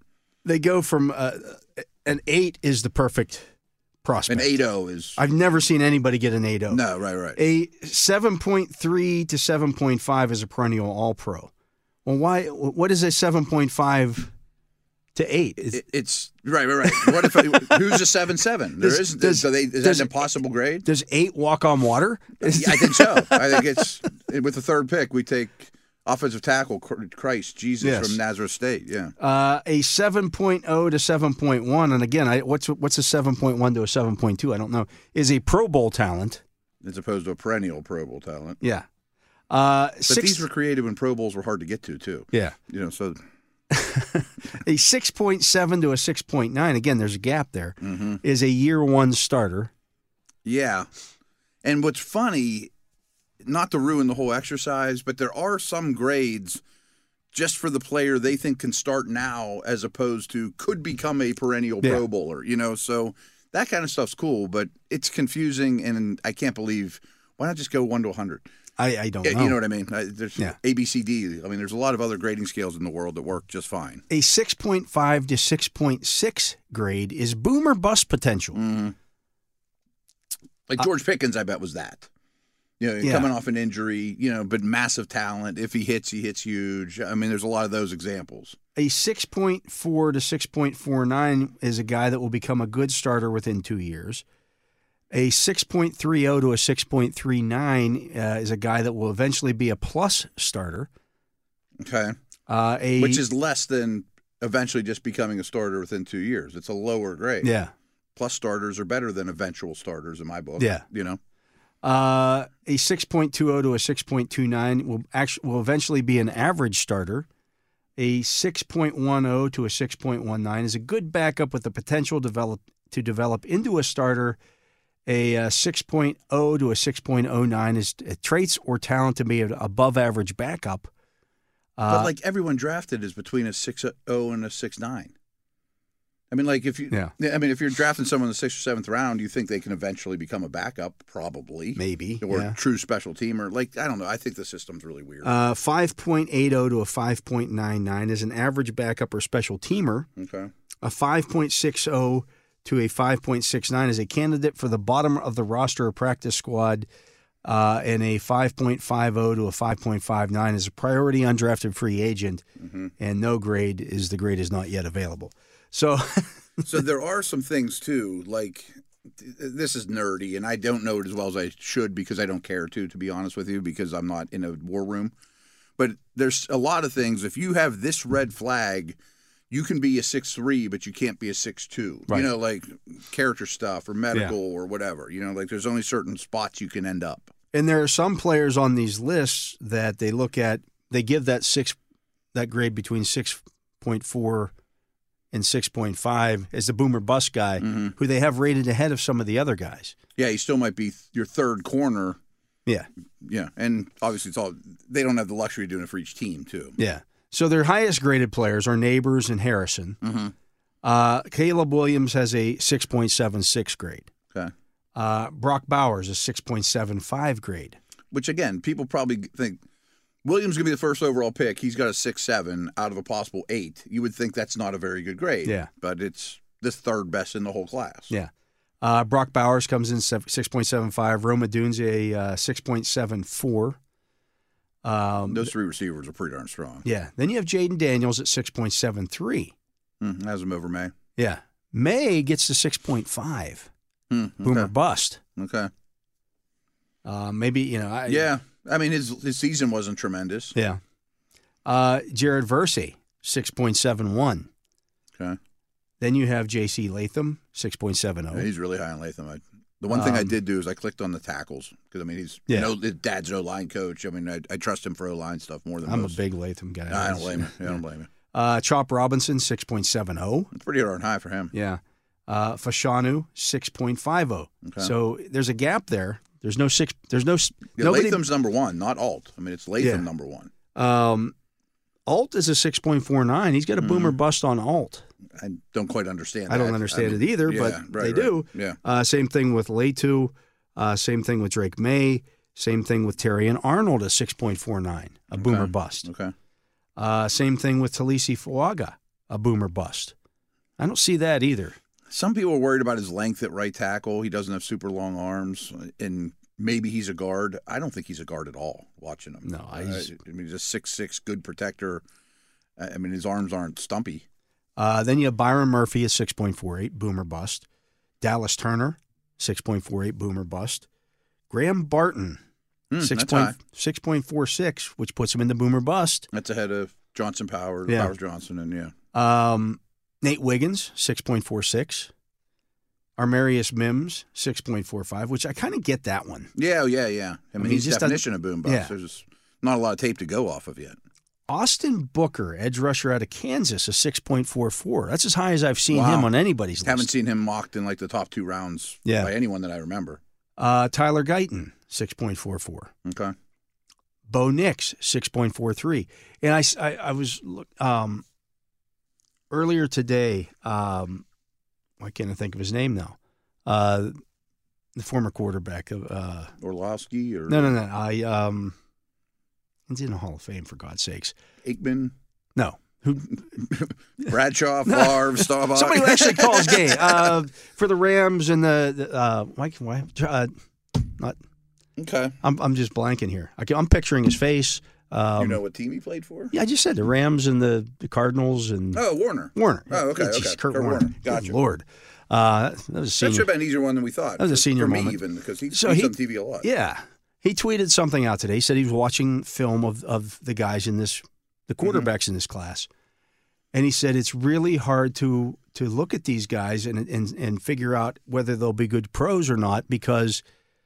Speaker 3: they go from uh, an eight is the perfect prospect.
Speaker 4: An eight oh is.
Speaker 3: I've never seen anybody get an eight oh.
Speaker 4: No, right, right.
Speaker 3: A seven point three to seven point five is a perennial All-Pro. Well, why? What is a seven point five to eight? It's,
Speaker 4: it, it's right, right, right. What if who's a seven seven? There
Speaker 3: Does-
Speaker 4: is.
Speaker 3: does-
Speaker 4: so they, is that
Speaker 3: does-
Speaker 4: an impossible grade?
Speaker 3: does eight walk on water?
Speaker 4: Yeah, I think so. I think it's with the third pick we take offensive tackle Christ Jesus
Speaker 3: Yes.
Speaker 4: from Nazareth State. Yeah.
Speaker 3: Uh, a seven point oh to seven point one, and again, I, what's what's a seven point one to a seven point two? I don't know. Is a Pro Bowl talent.
Speaker 4: As opposed to a perennial Pro Bowl talent.
Speaker 3: Yeah. Uh,
Speaker 4: But
Speaker 3: six,
Speaker 4: these were creative when Pro Bowls were hard to get to too.
Speaker 3: yeah.
Speaker 4: You know, so
Speaker 3: A six point seven to a six point nine. Again, there's a gap there.
Speaker 4: mm-hmm.
Speaker 3: Is a year one starter.
Speaker 4: Yeah. And what's funny, not to ruin the whole exercise, but there are some grades just for the player they think can start now as opposed to could become a perennial
Speaker 3: Yeah.
Speaker 4: Pro Bowler, you know? So that kind of stuff's cool, but it's confusing, and I can't believe, why not just go one to one hundred?
Speaker 3: I, I don't
Speaker 4: Yeah,
Speaker 3: know.
Speaker 4: you know what I mean? I- There's
Speaker 3: Yeah.
Speaker 4: A, B, C, D. I mean, there's a lot of other grading scales in the world that work just fine.
Speaker 3: A six point five to six point six grade is boomer bust potential.
Speaker 4: Mm-hmm. Like George Pickens, I bet, was that. You know,
Speaker 3: Yeah.
Speaker 4: coming off an injury, you know, but massive talent. If he hits, he hits huge. I mean, there's a lot of those examples.
Speaker 3: A six point four to six point four nine is a guy that will become a good starter within two years. A six point three oh to a six point three nine uh, is a guy that will eventually be a plus starter.
Speaker 4: Okay.
Speaker 3: Uh, a,
Speaker 4: Which is less than eventually just becoming a starter within two years. It's a lower grade.
Speaker 3: yeah.
Speaker 4: Plus starters are better than eventual starters in my book.
Speaker 3: Yeah.
Speaker 4: You know?
Speaker 3: Uh, a six point two oh to a six point two nine will actually will eventually be an average starter. A six point one oh to a six point one nine is a good backup with the potential develop to develop into a starter. A uh, six point oh to a six point oh nine is uh, traits or talent to be an above average backup. Uh,
Speaker 4: But like everyone drafted is between a six oh and a six nine. I mean, like if you,
Speaker 3: Yeah.
Speaker 4: I mean, if you're drafting someone in the sixth or seventh round, you think they can eventually become a backup, probably,
Speaker 3: maybe
Speaker 4: or
Speaker 3: yeah.
Speaker 4: a true special teamer. Like I don't know. I think the system's really weird.
Speaker 3: Uh, five point eight oh to a five point nine nine is an average backup or special teamer.
Speaker 4: okay.
Speaker 3: A five point six oh to a five point six nine is a candidate for the bottom of the roster or practice squad, uh, and a five point five oh to a five point five nine is a priority undrafted free agent,
Speaker 4: Mm-hmm.
Speaker 3: and no grade is the grade is not yet available. So,
Speaker 4: So there are some things too. Like th- this is nerdy, and I don't know it as well as I should because I don't care to. To be honest with you, because I'm not in a war room. But there's a lot of things. If you have this red flag, you can be a six three, but you can't be a six two.
Speaker 3: Right.
Speaker 4: You know, like character stuff or medical or whatever. You know, like there's only certain spots you can end up.
Speaker 3: and there are some players on these lists that they look at, they give that six, that grade between six point four and six point five as the boomer bust guy,
Speaker 4: Mm-hmm.
Speaker 3: who they have rated ahead of some of the other guys.
Speaker 4: Yeah, he still might be th- your third corner.
Speaker 3: Yeah.
Speaker 4: Yeah, and obviously it's all they don't have the luxury of doing it for each team too.
Speaker 3: Yeah. So their highest graded players are Neighbors and Harrison.
Speaker 4: Mm-hmm.
Speaker 3: Uh, Caleb Williams has a six point seven six grade.
Speaker 4: Okay.
Speaker 3: Uh, Brock Bowers a six point seven five grade.
Speaker 4: Which again, people probably think Williams going to be the first overall pick. He's got a six seven out of a possible eight. You would think that's not a very good grade.
Speaker 3: Yeah.
Speaker 4: But it's the third best in the whole class.
Speaker 3: Yeah. Uh, Brock Bowers comes in six point seven five. Roma Dunes a uh, six point seven four. Um,
Speaker 4: Those three receivers are pretty darn strong.
Speaker 3: yeah. Then you have Jaden Daniels at six point seven three.
Speaker 4: Mm, has him over May.
Speaker 3: Yeah. May gets to six point five.
Speaker 4: Hmm, okay.
Speaker 3: Boomer bust.
Speaker 4: Okay.
Speaker 3: Uh, maybe, you know. I,
Speaker 4: Yeah. I mean, his his season wasn't tremendous.
Speaker 3: Yeah. Uh, Jared Versey, six point seven one.
Speaker 4: Okay.
Speaker 3: Then you have J C Latham, six point seven oh.
Speaker 4: Yeah, he's really high on Latham. I, the one thing I
Speaker 3: Um,
Speaker 4: did do is I clicked on the tackles because I mean he's
Speaker 3: Yeah.
Speaker 4: you know his dad's O line coach. I mean I, I trust him for O line stuff more than
Speaker 3: I'm
Speaker 4: most.
Speaker 3: a big Latham guy.
Speaker 4: No, I don't blame you. I don't blame you.
Speaker 3: Uh, Chop Robinson, six point seven oh.
Speaker 4: It's pretty darn high for him.
Speaker 3: Yeah. Uh, Fashanu, six point five oh.
Speaker 4: Okay.
Speaker 3: So there's a gap there. There's no six. There's no. s-
Speaker 4: Yeah,
Speaker 3: nobody.
Speaker 4: Latham's number one, not Alt. I mean it's Latham
Speaker 3: Yeah.
Speaker 4: number one.
Speaker 3: Um, Alt is a six point four nine. He's got a boomer bust on Alt.
Speaker 4: I don't quite understand.
Speaker 3: I don't
Speaker 4: that.
Speaker 3: understand
Speaker 4: mean,
Speaker 3: it either,
Speaker 4: yeah,
Speaker 3: but
Speaker 4: right,
Speaker 3: they
Speaker 4: right.
Speaker 3: do.
Speaker 4: Yeah.
Speaker 3: Uh, same thing with Latu. Uh, same thing with Drake May. Same thing with Terry and Arnold, a six point four nine, a boomer bust.
Speaker 4: Okay.
Speaker 3: Uh, same thing with Talisi Fuaga, a boomer bust. I don't see that either.
Speaker 4: Some people are worried about his length at right tackle. He doesn't have super long arms, and maybe he's a guard. I don't think he's a guard at all, watching him.
Speaker 3: No, I, just,
Speaker 4: uh, I mean, he's a six six, good protector. I mean, his arms aren't stumpy.
Speaker 3: Uh, then you have Byron Murphy at six point four eight, boomer bust. Dallas Turner, six point four eight, boomer bust. Graham Barton,
Speaker 4: mm,
Speaker 3: six point six point four six, which puts him in the boomer bust.
Speaker 4: That's ahead of Johnson Powers,
Speaker 3: yeah.
Speaker 4: Powers Johnson, and yeah.
Speaker 3: Um, Nate Wiggins, six point four six. Armarius Mims, six point four five, which I kind of get that one.
Speaker 4: Yeah, yeah, yeah. I mean, I mean he's just definition of boom bust.
Speaker 3: Yeah.
Speaker 4: There's just not a lot of tape to go off of yet.
Speaker 3: Austin Booker, edge rusher out of Kansas, a six point four four. That's as high as I've seen
Speaker 4: wow.
Speaker 3: him on anybody's list.
Speaker 4: Haven't seen him mocked in like the top two rounds
Speaker 3: yeah.
Speaker 4: by anyone that I remember.
Speaker 3: Uh, Tyler Guyton, six point four four.
Speaker 4: Okay.
Speaker 3: Bo Nix, six point four three. And I, I, I was um, earlier today, um, why can't I think of his name now? Uh, the former quarterback of uh,
Speaker 4: Orlovsky or
Speaker 3: no, no, no. I um, he's in the Hall of Fame for God's sakes.
Speaker 4: Aikman,
Speaker 3: no, who?
Speaker 4: Bradshaw, Favre, Staubach.
Speaker 3: Somebody who actually calls game uh, for the Rams and the, the uh, why, why, uh, not.
Speaker 4: Okay,
Speaker 3: I'm I'm just blanking here. I, I'm picturing his face. Um,
Speaker 4: you know what team he played for?
Speaker 3: Yeah, I just said the Rams and the, the Cardinals and
Speaker 4: oh Warner.
Speaker 3: Warner.
Speaker 4: Oh, okay,
Speaker 3: yeah,
Speaker 4: okay.
Speaker 3: Kurt,
Speaker 4: Kurt
Speaker 3: Warner.
Speaker 4: Warner. Gotcha.
Speaker 3: Good Lord, uh, that was a
Speaker 4: That
Speaker 3: senior.
Speaker 4: should have been an easier one than we thought.
Speaker 3: That was a senior
Speaker 4: for me
Speaker 3: moment.
Speaker 4: even because he,
Speaker 3: So
Speaker 4: he's
Speaker 3: he-
Speaker 4: on T V a lot.
Speaker 3: Yeah, he tweeted something out today. He said he was watching film of of the guys in this, the quarterbacks
Speaker 4: Mm-hmm.
Speaker 3: in this class, and he said it's really hard to to look at these guys and and and figure out whether they'll be good pros or not because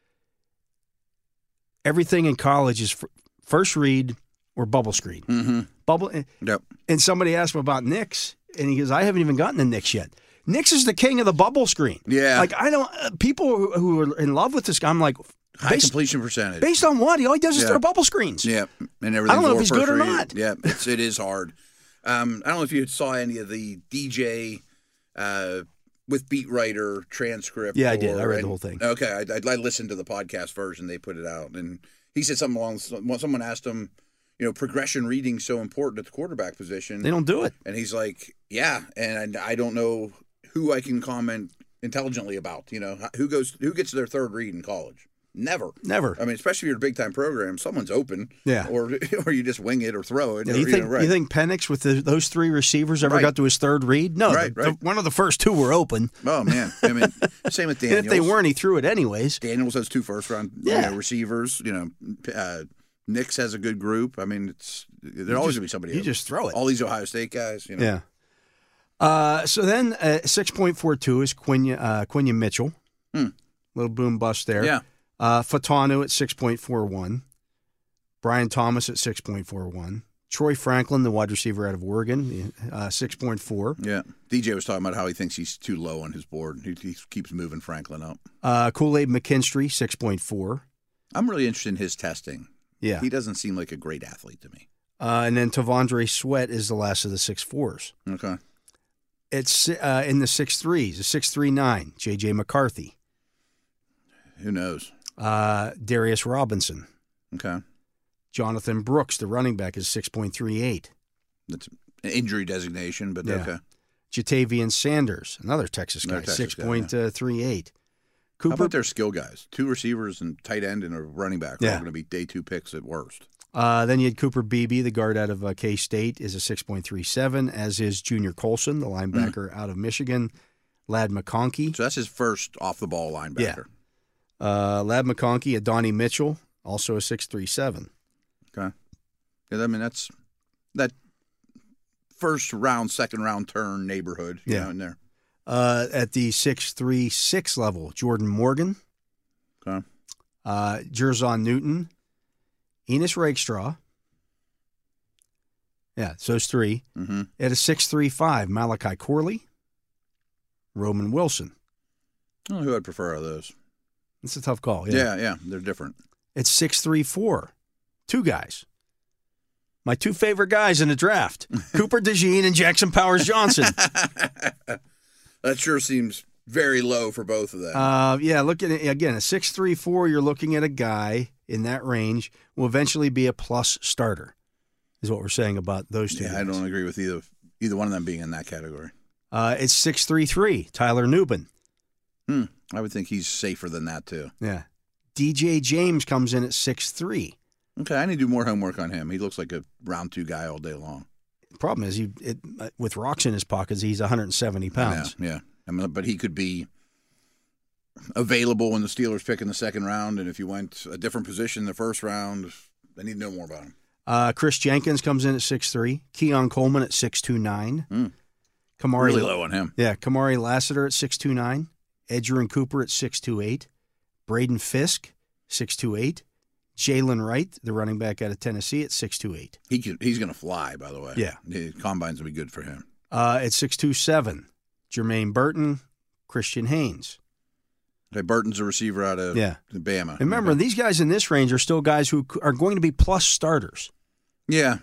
Speaker 3: everything in college is f- first read or bubble screen.
Speaker 4: Mm-hmm.
Speaker 3: Bubble.
Speaker 4: Yep.
Speaker 3: And somebody asked him about Knicks, and he goes, "I haven't even gotten to Knicks yet." Knicks is the king of the bubble screen.
Speaker 4: Yeah.
Speaker 3: Like I don't uh, people who, who are in love with this guy. I'm like,
Speaker 4: High
Speaker 3: based,
Speaker 4: completion percentage.
Speaker 3: based on what? He all he does is
Speaker 4: Yeah.
Speaker 3: throw bubble screens.
Speaker 4: Yeah, and everything.
Speaker 3: I don't know if he's good or not.
Speaker 4: Yeah, it's, it is hard. Um, I don't know if you saw any of the D J uh, with beat writer transcript.
Speaker 3: Yeah, I did. I read
Speaker 4: and-
Speaker 3: the whole thing.
Speaker 4: Okay, I, I, I listened to the podcast version. They put it out, and he said something along. Someone asked him, you know, progression reading so important at the quarterback position.
Speaker 3: They don't do it.
Speaker 4: And he's like, yeah, and I don't know who I can comment intelligently about. You know, who goes, who gets their third read in college? Never.
Speaker 3: Never.
Speaker 4: I mean, especially if you're a big time program, someone's open.
Speaker 3: Yeah.
Speaker 4: Or or you just wing it or throw it.
Speaker 3: Yeah,
Speaker 4: or,
Speaker 3: you think
Speaker 4: know, right.
Speaker 3: you think Penix with the, those three receivers ever
Speaker 4: Right.
Speaker 3: got to his third read? No,
Speaker 4: Right,
Speaker 3: the-
Speaker 4: right.
Speaker 3: the- one of the first two were open.
Speaker 4: Oh man, I mean, same with
Speaker 3: And
Speaker 4: Daniels.
Speaker 3: if they weren't, he threw it anyways.
Speaker 4: Daniels has two first round
Speaker 3: Yeah.
Speaker 4: you know, receivers. You know, uh, Nix has a good group. I mean, it's there's alwa's
Speaker 3: just-
Speaker 4: gonna be somebody.
Speaker 3: you
Speaker 4: open.
Speaker 3: just throw it.
Speaker 4: All these Ohio State guys. You know.
Speaker 3: Yeah. Uh, so then uh, six point four two is Quinn, uh, Quinion Mitchell.
Speaker 4: Hmm.
Speaker 3: Little boom bust there.
Speaker 4: Yeah.
Speaker 3: Uh, Fatanu at six point four one. Brian Thomas at six point four one. Troy Franklin, the wide receiver out of Oregon, uh, six point four.
Speaker 4: Yeah. D J was talking about how he thinks he's too low on his board. He, he keeps moving Franklin up.
Speaker 3: Uh, Kool-Aid McKinstry, six point four.
Speaker 4: I'm really interested in his testing.
Speaker 3: Yeah.
Speaker 4: He doesn't seem like a great athlete to me.
Speaker 3: Uh, and then Tavondre Sweat is the last of the six fours.
Speaker 4: Okay.
Speaker 3: It's uh, in the six threes, a six three nine. J J McCarthy,
Speaker 4: Who knows?
Speaker 3: uh, Darius Robinson,
Speaker 4: Okay.
Speaker 3: Jonathan Brooks, the running back, is six point three eight.
Speaker 4: That's an injury designation, but
Speaker 3: Yeah.
Speaker 4: okay.
Speaker 3: Jatavian Sanders, another Texas guy,
Speaker 4: Another Texas
Speaker 3: six
Speaker 4: guy,
Speaker 3: point three eight.
Speaker 4: How
Speaker 3: Cooper,
Speaker 4: about their skill guys? Two receivers and tight end and a running back are
Speaker 3: Yeah.
Speaker 4: all going to be day two picks at worst.
Speaker 3: uh, then you had Cooper Beebe, the guard out of uh, K-State, is a six point three seven, as is Junior Colson, the linebacker out of Michigan. Lad McConkey.
Speaker 4: So that's his first off the ball linebacker.
Speaker 3: Uh, Lad McConkey, Adonai Mitchell, also a six three seven.
Speaker 4: Okay. Yeah, I mean that's that first round, second round turn neighborhood. You
Speaker 3: Yeah.
Speaker 4: know, in there.
Speaker 3: Uh, at the six three six level, Jordan Morgan,
Speaker 4: Okay.
Speaker 3: uh, Jerzon Newton, Enos Rakestraw. Yeah, so those three.
Speaker 4: Mm-hmm.
Speaker 3: At a six three five, Malachi Corley, Roman Wilson.
Speaker 4: Oh, who I'd prefer of those?
Speaker 3: It's a tough call.
Speaker 4: Yeah, yeah, they're different.
Speaker 3: It's six three four. Two guys. My two favorite guys in the draft, Cooper DeJean and Jackson Powers Johnson.
Speaker 4: That sure seems very low for both of them.
Speaker 3: Uh, yeah, look at it again. A six three four, you're looking at a guy in that range will eventually be a plus starter, is what we're saying about those two.
Speaker 4: yeah, I
Speaker 3: guys.
Speaker 4: don't agree with either either one of them being in that category.
Speaker 3: Uh, it's six three three, Tyler Nubin.
Speaker 4: Hmm. I would think he's safer than that, too.
Speaker 3: Yeah. D J James comes in at six three.
Speaker 4: Okay, I need to do more homework on him. He looks like a round two guy all day long.
Speaker 3: The problem is, he, it, with rocks in his pockets, he's one hundred seventy pounds.
Speaker 4: Yeah, yeah. I mean, but he could be available when the Steelers pick in the second round, and if you went a different position in the first round, I need to know more about him.
Speaker 3: Uh, Chris Jenkins comes in at six three. Keon Coleman at six two nine.
Speaker 4: Mm.
Speaker 3: Kamari,
Speaker 4: really low on him.
Speaker 3: Yeah, Kamari Lassiter at six two nine. Edgerrin Cooper at six two eight. Braden Fisk, six two eight. Jalen Wright, the running back out of Tennessee, at six two eight.
Speaker 4: He could, he's going to fly, by the way.
Speaker 3: Yeah.
Speaker 4: The combines will be good for him.
Speaker 3: Uh, at six two seven, Jermaine Burton, Christian Haynes.
Speaker 4: Okay, Burton's a receiver out of
Speaker 3: Yeah.
Speaker 4: Bama.
Speaker 3: Remember,
Speaker 4: okay.
Speaker 3: these guys in this range are still guys who are going to be plus starters.
Speaker 4: Yeah.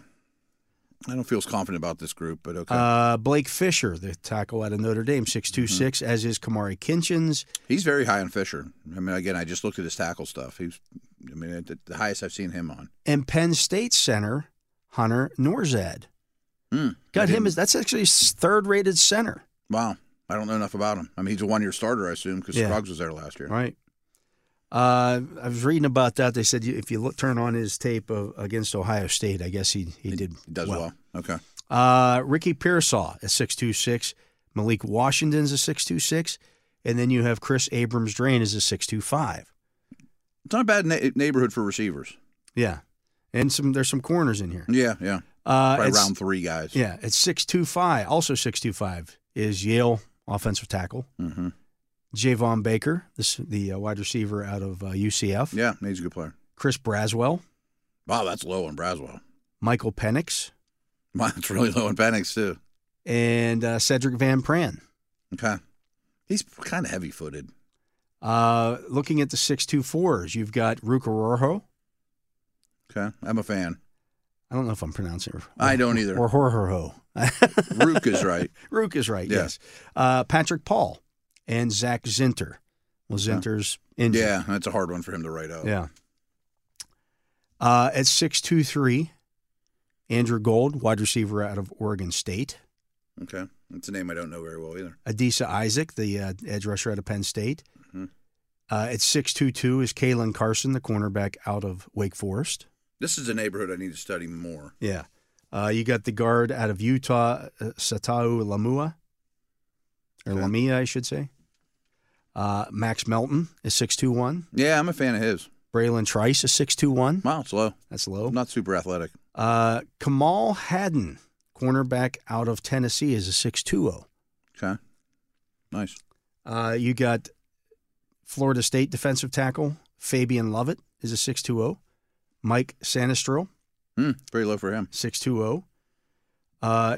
Speaker 4: I don't feel as confident about this group, but okay.
Speaker 3: Uh, Blake Fisher, the tackle out of Notre Dame, six two six, mm-hmm. as is Kamari Kinchins.
Speaker 4: He's very high on Fisher. I mean, again, I just looked at his tackle stuff. He's, I mean, the highest I've seen him on.
Speaker 3: And Penn State center, Hunter Norzad.
Speaker 4: Mm,
Speaker 3: Got him as that's actually his third-rated center.
Speaker 4: Wow. I don't know enough about him. I mean, he's a one-year starter, I assume, because
Speaker 3: yeah.
Speaker 4: Scruggs was there last year.
Speaker 3: Right. Uh, I was reading about that. They said if you look, turn on his tape of, against Ohio State, I guess he, he, he did
Speaker 4: he does well. well. Okay.
Speaker 3: Uh, Ricky Pearsall at six two six. Malik Washington's a six two six. And then you have Chris Abrams-Drain as a six two five.
Speaker 4: It's not a bad na- neighborhood for receivers.
Speaker 3: Yeah. And some there's some corners in here.
Speaker 4: Yeah, yeah.
Speaker 3: Uh,
Speaker 4: Probably round three guys.
Speaker 3: Yeah, it's six two five. Also six two five is Yale offensive tackle.
Speaker 4: Mm-hmm.
Speaker 3: Javon Baker, this, the uh, wide receiver out of uh, U C F.
Speaker 4: Yeah, he's a good player.
Speaker 3: Chris Braswell.
Speaker 4: Wow, that's low on Braswell.
Speaker 3: Michael Penix.
Speaker 4: Wow, that's really low on Penix, too.
Speaker 3: And uh, Cedric Van Pran.
Speaker 4: Okay. He's kind of heavy-footed.
Speaker 3: Uh, looking at the six two fours, you've got Ruka Rorho.
Speaker 4: Okay, I'm a fan.
Speaker 3: I don't know if I'm pronouncing it.
Speaker 4: I don't either.
Speaker 3: Or Horho.
Speaker 4: Rook is right.
Speaker 3: Rook is right,
Speaker 4: yeah.
Speaker 3: yes. Uh, Patrick Paul and Zach Zinter. Well, Zinter's injured.
Speaker 4: Yeah, that's a hard one for him to write out.
Speaker 3: Yeah. Uh, at six two three, Andrew Gold, wide receiver out of Oregon State.
Speaker 4: Okay. That's a name I don't know very well either.
Speaker 3: Adisa Isaac, the uh, edge rusher out of Penn State.
Speaker 4: Mm-hmm.
Speaker 3: Uh, at six two two is Kalen Carson, the cornerback out of Wake Forest.
Speaker 4: This is a neighborhood I need to study more.
Speaker 3: Yeah. Uh, you got the guard out of Utah, uh, Satau Lamua, or
Speaker 4: okay.
Speaker 3: Lamia, I should say. Uh, Max Melton is six two one.
Speaker 4: Yeah, I'm a fan of his.
Speaker 3: Braylon Trice is six two one.
Speaker 4: Wow, it's low.
Speaker 3: That's low.
Speaker 4: Not super athletic.
Speaker 3: Uh, Kamal Haddon, cornerback out of Tennessee, is a six two oh.
Speaker 4: Okay. Nice.
Speaker 3: Uh, you got Florida State defensive tackle Fabian Lovett is a six two oh. Mike Sanistril.
Speaker 4: Hmm, pretty low for him.
Speaker 3: six two oh. Uh,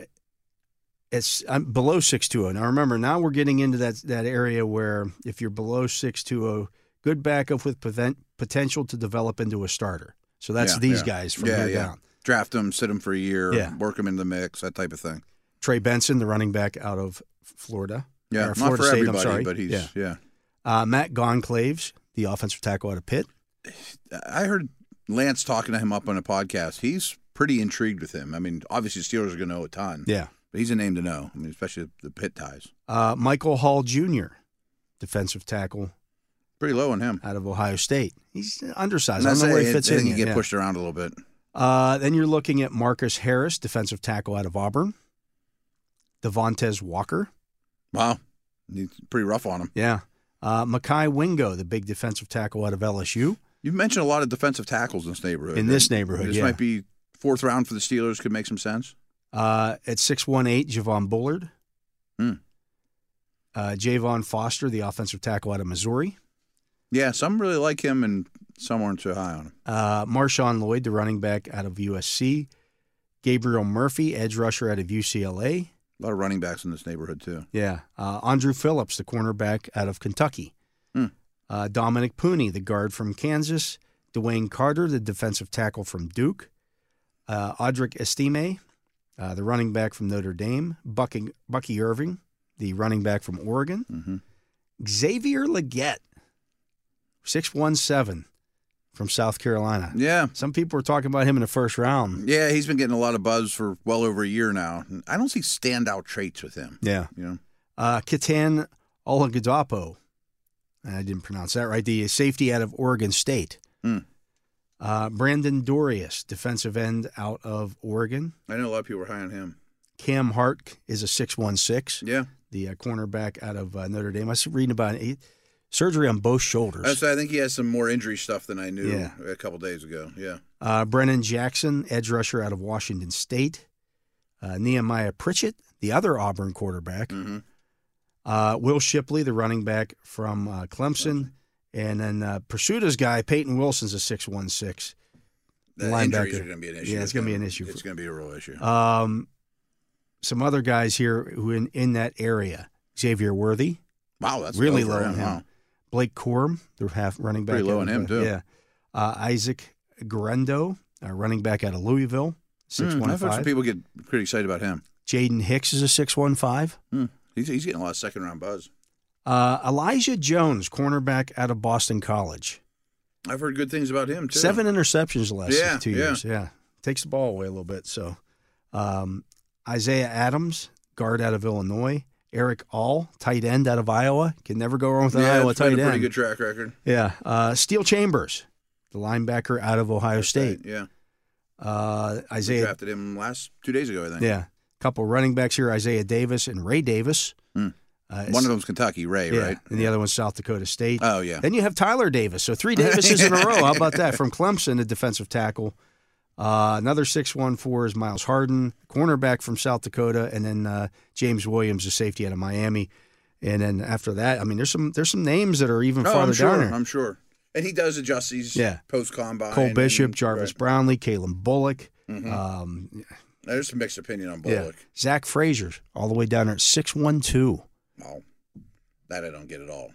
Speaker 3: it's I'm below six two oh. Now remember, now we're getting into that that area where if you're below six two oh, good backup with poten- potential to develop into a starter. So that's
Speaker 4: yeah,
Speaker 3: these
Speaker 4: yeah.
Speaker 3: guys from
Speaker 4: yeah,
Speaker 3: here
Speaker 4: yeah.
Speaker 3: down.
Speaker 4: Draft them, sit them for a year,
Speaker 3: yeah.
Speaker 4: work them in the mix, that type of thing.
Speaker 3: Trey Benson, the running back out of Florida.
Speaker 4: Yeah,
Speaker 3: or Florida
Speaker 4: not for
Speaker 3: State,
Speaker 4: everybody,
Speaker 3: I'm sorry.
Speaker 4: but he's,
Speaker 3: yeah.
Speaker 4: yeah.
Speaker 3: Uh, Matt Gonclaves, the offensive tackle out of Pitt.
Speaker 4: I heard Lance talking to him up on a podcast. He's pretty intrigued with him. I mean, obviously Steelers are going to know a ton.
Speaker 3: Yeah.
Speaker 4: But he's a name to know, I mean, especially the Pitt ties.
Speaker 3: Uh, Michael Hall Junior, defensive tackle.
Speaker 4: Pretty low on him.
Speaker 3: Out of Ohio State. He's undersized.
Speaker 4: I
Speaker 3: don't know where he
Speaker 4: it,
Speaker 3: fits
Speaker 4: I
Speaker 3: in.
Speaker 4: think
Speaker 3: yet.
Speaker 4: he get
Speaker 3: yeah.
Speaker 4: pushed around a little bit.
Speaker 3: Uh, then you're looking at Marcus Harris, defensive tackle out of Auburn. Devontae Walker.
Speaker 4: Wow. He's pretty rough on him.
Speaker 3: Yeah. Uh, Mekhi Wingo, the big defensive tackle out of L S U.
Speaker 4: You've mentioned a lot of defensive tackles in this neighborhood.
Speaker 3: In this neighborhood,
Speaker 4: This
Speaker 3: yeah.
Speaker 4: might be fourth round for the Steelers. Could make some sense.
Speaker 3: Uh, at six one eight, Javon Bullard.
Speaker 4: Hmm.
Speaker 3: Uh, Javon Foster, the offensive tackle out of Missouri.
Speaker 4: Yeah, some really like him and some aren't too high on him.
Speaker 3: Uh, Marshawn Lloyd, the running back out of U S C. Gabriel Murphy, edge rusher out of U C L A.
Speaker 4: A lot of running backs in this neighborhood, too.
Speaker 3: Yeah. Uh, Andrew Phillips, the cornerback out of Kentucky.
Speaker 4: Hmm.
Speaker 3: Uh, Dominic Pooney, the guard from Kansas. Dwayne Carter, the defensive tackle from Duke. Uh, Audric Estime, uh, the running back from Notre Dame. Bucky, Bucky Irving, the running back from Oregon.
Speaker 4: Mm-hmm.
Speaker 3: Xavier Legette, six one seven. from South Carolina.
Speaker 4: Yeah.
Speaker 3: Some people were talking about him in the first round.
Speaker 4: Yeah, he's been getting a lot of buzz for well over a year now. I don't see standout traits with him.
Speaker 3: Yeah.
Speaker 4: You know,
Speaker 3: Uh, Ketan Olagadapo. I didn't pronounce that right. The safety out of Oregon State.
Speaker 4: Mm.
Speaker 3: Uh, Brandon Dorius, defensive end out of Oregon.
Speaker 4: I know a lot of people were high on him.
Speaker 3: Cam Hart is a six one six.
Speaker 4: Yeah.
Speaker 3: The uh, cornerback out of uh, Notre Dame. I was reading about it. Surgery on both shoulders.
Speaker 4: Uh, so I think he has some more injury stuff than I knew
Speaker 3: Yeah.
Speaker 4: a couple days ago. Yeah.
Speaker 3: Uh, Brennan Jackson, edge rusher out of Washington State. Uh, Nehemiah Pritchett, the other Auburn quarterback.
Speaker 4: Mm-hmm.
Speaker 3: Uh, Will Shipley, the running back from uh, Clemson. And then uh, Pursuita's guy, Peyton Wilson's a six one six.
Speaker 4: The
Speaker 3: linebacker.
Speaker 4: injuries are going to be an issue.
Speaker 3: Yeah, it's going to be an issue.
Speaker 4: It's going to be a real issue.
Speaker 3: Um, some other guys here who in, in that area. Xavier Worthy.
Speaker 4: Wow, that's
Speaker 3: really
Speaker 4: low
Speaker 3: low
Speaker 4: for
Speaker 3: on
Speaker 4: him.
Speaker 3: him.
Speaker 4: Wow.
Speaker 3: Blake Corum, the half running back.
Speaker 4: Pretty low
Speaker 3: out
Speaker 4: on
Speaker 3: of-
Speaker 4: him, too.
Speaker 3: Yeah. Uh, Isaac Garendo, uh, running back out of Louisville, six
Speaker 4: Mm,
Speaker 3: one
Speaker 4: I've heard some
Speaker 3: five.
Speaker 4: people get pretty excited about him.
Speaker 3: Jaden Hicks is a six one five.
Speaker 4: Mm. He's, he's getting a lot of second round buzz.
Speaker 3: Uh, Elijah Jones, cornerback out of Boston College.
Speaker 4: I've heard good things about him, too.
Speaker 3: Seven interceptions the last
Speaker 4: Yeah,
Speaker 3: two
Speaker 4: yeah.
Speaker 3: years. Yeah. Takes the ball away a little bit. So, um, Isaiah Adams, guard out of Illinois. Eric All, tight end out of Iowa. Can never go wrong with an
Speaker 4: yeah,
Speaker 3: Iowa
Speaker 4: it's been
Speaker 3: tight
Speaker 4: a
Speaker 3: end.
Speaker 4: pretty good track record.
Speaker 3: Yeah. Uh, Steel Chambers, the linebacker out of Ohio State.
Speaker 4: Yeah.
Speaker 3: Uh,
Speaker 4: We
Speaker 3: Isaiah.
Speaker 4: drafted him last two days ago, I think.
Speaker 3: Yeah. Couple running backs here, Isaiah Davis and Ray Davis.
Speaker 4: Hmm.
Speaker 3: Uh,
Speaker 4: One of them's Kentucky, Ray,
Speaker 3: yeah,
Speaker 4: right?
Speaker 3: and the other one's South Dakota State.
Speaker 4: Oh, yeah.
Speaker 3: Then you have Tyler Davis. So three Davises in a row. How about that? From Clemson, a defensive tackle. Uh, another six one four is Miles Harden, cornerback from South Dakota, and then uh, James Williams, a safety out of Miami. And then after that, I mean, there's some there's some names that are even
Speaker 4: Oh,
Speaker 3: farther
Speaker 4: I'm sure.
Speaker 3: down there.
Speaker 4: I'm sure. And he does adjust these
Speaker 3: Yeah.
Speaker 4: post-combine.
Speaker 3: Cole Bishop,
Speaker 4: and-
Speaker 3: Jarvis
Speaker 4: right.
Speaker 3: Brownlee, Kalen Bullock,
Speaker 4: Mhm.
Speaker 3: um,
Speaker 4: There's some mixed opinion on
Speaker 3: yeah,
Speaker 4: Bullock.
Speaker 3: Zach Frazier, all the way down there at six one two.
Speaker 4: Oh, that I don't get at all.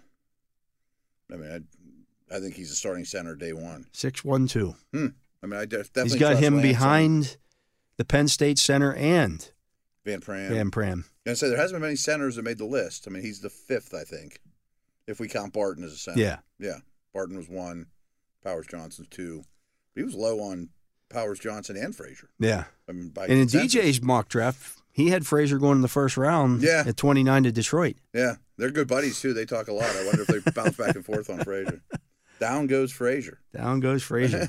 Speaker 4: I mean, I, I think he's a starting center day one.
Speaker 3: six one two.
Speaker 4: Hmm. I mean, I def- definitely
Speaker 3: He's got
Speaker 4: trust
Speaker 3: him
Speaker 4: Lance on
Speaker 3: behind the Penn State center and
Speaker 4: Van Pram.
Speaker 3: Van Pram.
Speaker 4: And I say there hasn't been many centers that made the list. I mean, he's the fifth, I think, if we count Barton as a center.
Speaker 3: Yeah.
Speaker 4: Yeah. Barton was one. Powers Johnson's two. But he was low on Powers Johnson and Frazier.
Speaker 3: Yeah.
Speaker 4: I mean, by
Speaker 3: And in
Speaker 4: consensus.
Speaker 3: D J's mock draft, he had Frazier going in the first round
Speaker 4: Yeah.
Speaker 3: at twenty-nine to Detroit.
Speaker 4: Yeah, they're good buddies too. They talk a lot. I wonder if they bounce back and forth on Frazier. Down goes Frazier.
Speaker 3: Down goes Frazier.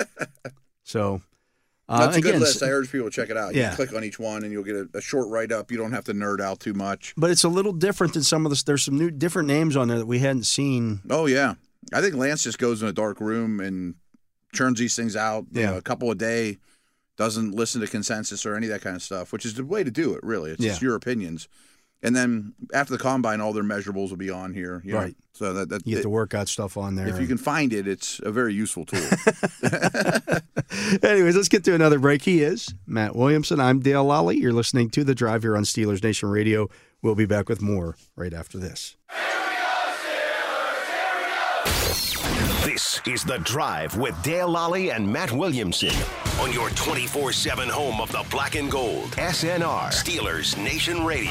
Speaker 3: So, uh,
Speaker 4: That's a
Speaker 3: again,
Speaker 4: good list.
Speaker 3: s-
Speaker 4: I urge people to check it out. You
Speaker 3: Yeah.
Speaker 4: can click on each one and you'll get a, a short write up. You don't have to nerd out too much.
Speaker 3: but it's a little different than some of the. There's some new different names on there that we hadn't seen.
Speaker 4: Oh yeah, I think Lance just goes in a dark room and churns these things out. You
Speaker 3: Yeah.
Speaker 4: know, a couple a day. Doesn't listen to consensus or any of that kind of stuff, which is the way to do it. Really, it's just
Speaker 3: Yeah.
Speaker 4: your opinions. And then after the combine, all their measurables will be on here. You know?
Speaker 3: Right.
Speaker 4: So that, that
Speaker 3: You get
Speaker 4: it-
Speaker 3: the workout stuff on there.
Speaker 4: if you can find it, it's a very useful tool.
Speaker 3: Anyways, let's get to another break. He is Matt Williamson. I'm Dale Lally. You're listening to The Drive here on Steelers Nation Radio. We'll be back with more right after this.
Speaker 2: This is The Drive with Dale Lally and Matt Williamson on your twenty-four seven home of the black and gold. S N R, Steelers Nation Radio.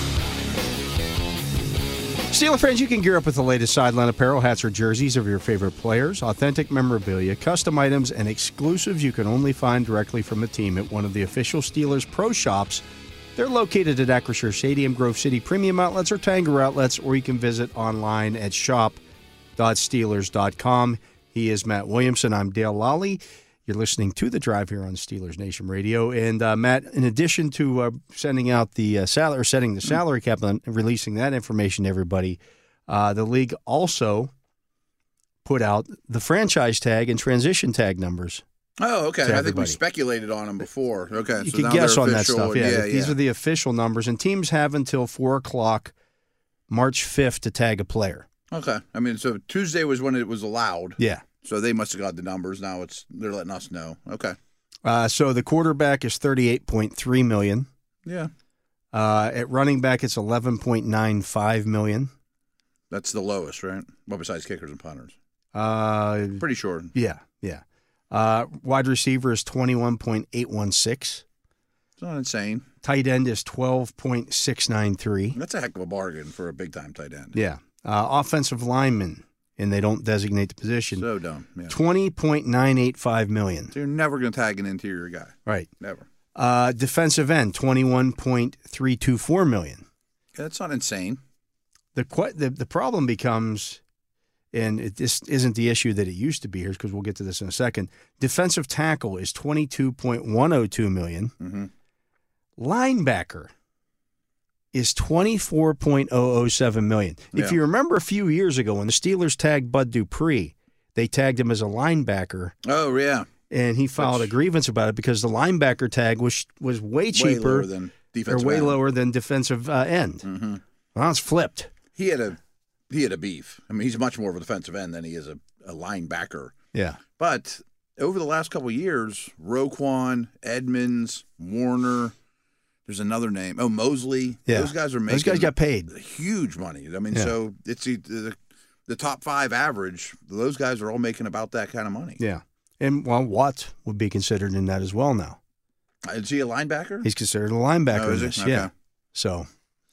Speaker 3: Steeler fans, you can gear up with the latest sideline apparel, hats, or jerseys of your favorite players, authentic memorabilia, custom items, and exclusives you can only find directly from the team at one of the official Steelers Pro Shops. They're located at Acrisure Stadium, Grove City Premium Outlets, or Tanger Outlets, or you can visit online at shop dot steelers dot com. He is Matt Williamson. I'm Dale Lally. You're listening to The Drive here on Steelers Nation Radio. And, uh, Matt, in addition to uh, sending out the uh, salary, or setting the salary cap and releasing that information to everybody, uh, the league also put out the franchise tag and transition tag numbers.
Speaker 4: Oh, okay.
Speaker 3: To
Speaker 4: I think we
Speaker 3: everybody.
Speaker 4: speculated on them before. Okay,
Speaker 3: You
Speaker 4: so
Speaker 3: can
Speaker 4: now
Speaker 3: guess
Speaker 4: they're
Speaker 3: on that
Speaker 4: official
Speaker 3: stuff.
Speaker 4: and-
Speaker 3: Yeah,
Speaker 4: yeah,
Speaker 3: these
Speaker 4: yeah.
Speaker 3: are the official numbers, and teams have until four o'clock March fifth to tag a player.
Speaker 4: Okay. I mean, so Tuesday was when it was allowed.
Speaker 3: Yeah.
Speaker 4: So they must have got the numbers. Now it's they're letting us know. Okay.
Speaker 3: Uh, so the quarterback is thirty-eight point three million
Speaker 4: Yeah.
Speaker 3: dollars. Uh, at running back, it's eleven point nine five million
Speaker 4: That's the lowest, right? Well, besides kickers and punters.
Speaker 3: dollars. Uh,
Speaker 4: Pretty sure.
Speaker 3: yeah, yeah. Uh, wide receiver is twenty-one point eight one six.
Speaker 4: It's not insane.
Speaker 3: Tight end is twelve point six nine three.
Speaker 4: That's a heck of a bargain for a big time tight end.
Speaker 3: Yeah. Uh, offensive lineman and they don't designate the position.
Speaker 4: So dumb. Yeah.
Speaker 3: twenty point nine eight five million dollars.
Speaker 4: So you're never going to tag an interior guy.
Speaker 3: Right.
Speaker 4: Never.
Speaker 3: Uh, defensive end, twenty-one point three two four million dollars.
Speaker 4: That's not insane.
Speaker 3: The, the, the problem becomes, and it, this isn't the issue that it used to be here, because we'll get to this in a second. Defensive tackle is twenty-two point one oh two million dollars.
Speaker 4: Mm-hmm.
Speaker 3: Linebacker is twenty-four point oh oh seven million dollars.
Speaker 4: Yeah.
Speaker 3: If you remember a few years ago when the Steelers tagged Bud Dupree, they tagged him as a linebacker,
Speaker 4: Oh, yeah.
Speaker 3: and he filed
Speaker 4: Which-
Speaker 3: a grievance about it because the linebacker tag was was way
Speaker 4: Way
Speaker 3: cheaper
Speaker 4: lower than
Speaker 3: or
Speaker 4: defensive
Speaker 3: way
Speaker 4: end.
Speaker 3: lower than defensive uh, end.
Speaker 4: Mm-hmm.
Speaker 3: Well, it's flipped.
Speaker 4: He had a he had a beef. I mean, he's much more of a defensive end than he is a, a linebacker.
Speaker 3: Yeah.
Speaker 4: But over the last couple of years, Roquan, Edmonds, Warner, there's another name. Oh, Mosley.
Speaker 3: Yeah.
Speaker 4: Those guys are making
Speaker 3: Those guys got paid.
Speaker 4: huge money. I mean,
Speaker 3: Yeah.
Speaker 4: so it's the, the the top five average. Those guys are all making about that kind of money.
Speaker 3: Yeah. And, well, Watt would be considered in that as well now.
Speaker 4: Is he a linebacker?
Speaker 3: He's considered a linebacker
Speaker 4: Oh, is
Speaker 3: in
Speaker 4: he?
Speaker 3: this. Yeah.
Speaker 4: Okay.
Speaker 3: So,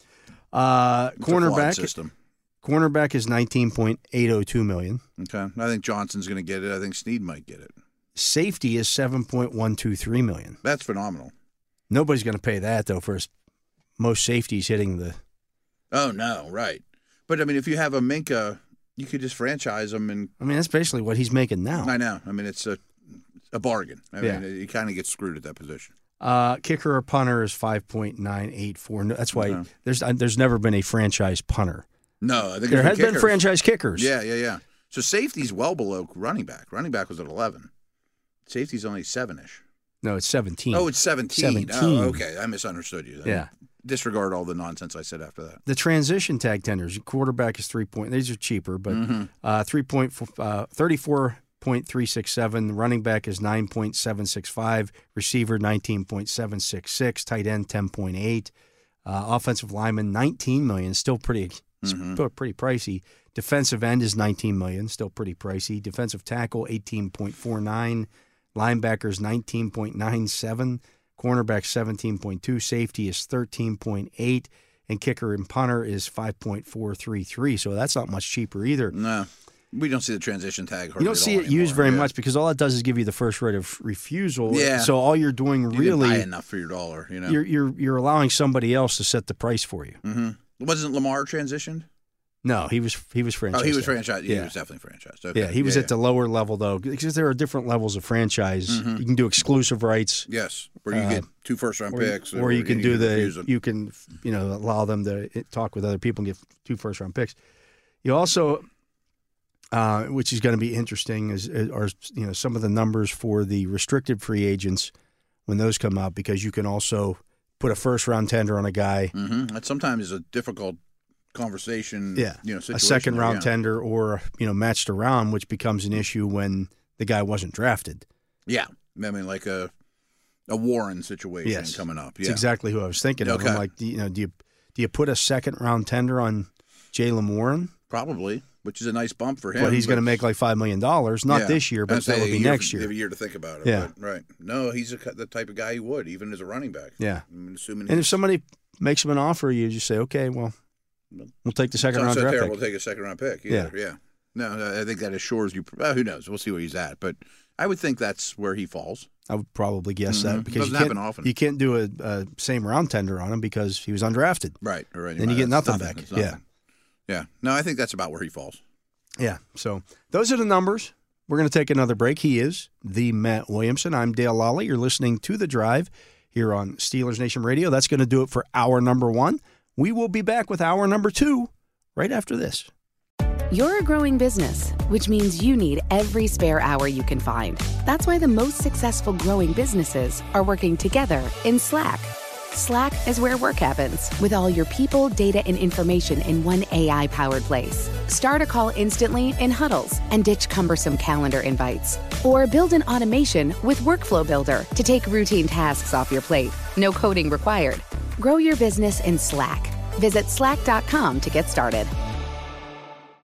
Speaker 3: uh,
Speaker 4: It's a flawed
Speaker 3: cornerback
Speaker 4: system.
Speaker 3: cornerback is nineteen point eight oh two million dollars.
Speaker 4: Okay. I think Johnson's going to get it. I think Snead might get it.
Speaker 3: Safety is seven point one two three million dollars.
Speaker 4: That's phenomenal.
Speaker 3: Nobody's going to pay that, though, for his- most safeties hitting the
Speaker 4: Oh, no, right. But, I mean, if you have a Minka, you could just franchise him. And
Speaker 3: I mean, that's basically what he's making now.
Speaker 4: I know. I mean, it's a a bargain. I
Speaker 3: Yeah.
Speaker 4: mean, you kind of get screwed at that position.
Speaker 3: Uh, kicker or punter is five point nine eight four. No, that's why
Speaker 4: Okay.
Speaker 3: there's uh, there's never been a franchise punter.
Speaker 4: No, I think
Speaker 3: There
Speaker 4: it's
Speaker 3: has been
Speaker 4: kickers.
Speaker 3: franchise kickers.
Speaker 4: Yeah, yeah, yeah. So safety's well below running back. Running back was at eleven. Safety's only seven-ish.
Speaker 3: No, it's seventeen.
Speaker 4: Oh, it's seventeen.
Speaker 3: seventeen.
Speaker 4: Oh, okay. I misunderstood you. Then.
Speaker 3: Yeah.
Speaker 4: Disregard all the nonsense I said after that.
Speaker 3: The transition tag tenders, quarterback is three point. These are cheaper, but
Speaker 4: Mm-hmm.
Speaker 3: uh, three point uh, thirty-four point three six seven. Running back is nine point seven six five. Receiver nineteen point seven six six. Tight end ten point eight. Uh, offensive lineman nineteen million. Still pretty,
Speaker 4: Mm-hmm.
Speaker 3: still pretty pricey. Defensive end is nineteen million. Still pretty pricey. Defensive tackle eighteen point four nine. Linebackers nineteen point nine seven. Cornerback seventeen point two. Safety is thirteen point eight. And kicker and punter is five point four three three. So that's not much cheaper either.
Speaker 4: No, we don't see the transition tag. Hardly
Speaker 3: You don't
Speaker 4: at
Speaker 3: see
Speaker 4: all
Speaker 3: it used
Speaker 4: anymore.
Speaker 3: very
Speaker 4: Yeah.
Speaker 3: much because all it does is give you the first right of refusal.
Speaker 4: Yeah.
Speaker 3: So all you're doing
Speaker 4: You didn't
Speaker 3: really,
Speaker 4: buy enough for your dollar. You know.
Speaker 3: you're you're you're allowing somebody else to set the price for you.
Speaker 4: Mm-hmm. Wasn't Lamar transitioned?
Speaker 3: No, he was he was franchised.
Speaker 4: Oh, he was
Speaker 3: there.
Speaker 4: franchised.
Speaker 3: Yeah.
Speaker 4: He was definitely franchised. Okay.
Speaker 3: Yeah, he was
Speaker 4: yeah,
Speaker 3: at the lower level though, because there are different levels of franchise.
Speaker 4: Mhm.
Speaker 3: You can do exclusive rights,
Speaker 4: Yes, where you
Speaker 3: Uh,
Speaker 4: get two first round
Speaker 3: or,
Speaker 4: picks,
Speaker 3: or you can do
Speaker 4: refuse
Speaker 3: the
Speaker 4: them.
Speaker 3: you can you know allow them to talk with other people and get two first round picks. You also, uh, which is going to be interesting, is are you know some of the numbers for the restricted free agents when those come out, because you can also put a first round tender on a guy.
Speaker 4: Mm-hmm. That sometimes is a difficult conversation.
Speaker 3: Yeah,
Speaker 4: you know,
Speaker 3: a
Speaker 4: situation
Speaker 3: second
Speaker 4: there,
Speaker 3: round
Speaker 4: yeah.
Speaker 3: tender or you know matched around, which becomes an issue when the guy wasn't drafted.
Speaker 4: Yeah, I mean, like a a Warren situation
Speaker 3: Yes.
Speaker 4: coming up.
Speaker 3: It's
Speaker 4: Yeah,
Speaker 3: exactly who I was thinking of.
Speaker 4: Okay.
Speaker 3: I'm like, do you, you know, do you do you put a second round tender on Jaylen Warren?
Speaker 4: probably, which is a nice bump for him.
Speaker 3: But he's going to make like five million dollars, not
Speaker 4: Yeah.
Speaker 3: this year, but
Speaker 4: I'd say
Speaker 3: that would
Speaker 4: a
Speaker 3: be
Speaker 4: year-
Speaker 3: next
Speaker 4: They have
Speaker 3: year.
Speaker 4: a year to think about it.
Speaker 3: Yeah.
Speaker 4: but, right. No, he's a, the type of guy he would, even as a running back.
Speaker 3: Yeah.
Speaker 4: I'm assuming.
Speaker 3: And if
Speaker 4: he's-
Speaker 3: somebody makes him an offer, you just say, okay, well, we'll take the second
Speaker 4: Sounds
Speaker 3: round
Speaker 4: so
Speaker 3: draft
Speaker 4: terrible.
Speaker 3: pick.
Speaker 4: We'll take a second round pick. Either. Yeah. No, no, I think that assures you. Well, who knows? We'll see where he's at. But I would think that's where he falls.
Speaker 3: I would probably guess that
Speaker 4: Mhm.
Speaker 3: because
Speaker 4: Doesn't
Speaker 3: you can't,
Speaker 4: happen often.
Speaker 3: you can't do a, a same round tender on him because he was undrafted.
Speaker 4: Right. Or
Speaker 3: Then
Speaker 4: anybody.
Speaker 3: you get
Speaker 4: That's
Speaker 3: nothing back.
Speaker 4: It's
Speaker 3: Yeah.
Speaker 4: nothing. Yeah. No, I think that's about where he falls.
Speaker 3: Yeah. So those are the numbers. We're going to take another break. He is the Matt Williamson. I'm Dale Lally. You're listening to The Drive here on Steelers Nation Radio. That's going to do it for hour number one. We will be back with hour number two right after this.
Speaker 5: You're a growing business, which means you need every spare hour you can find. That's why the most successful growing businesses are working together in Slack. Slack is where work happens, with all your people, data, and information in one A I-powered place. Start a call instantly in huddles and ditch cumbersome calendar invites. Or build an automation with Workflow Builder to take routine tasks off your plate. No coding required. Grow your business in Slack. Visit slack dot com to get started.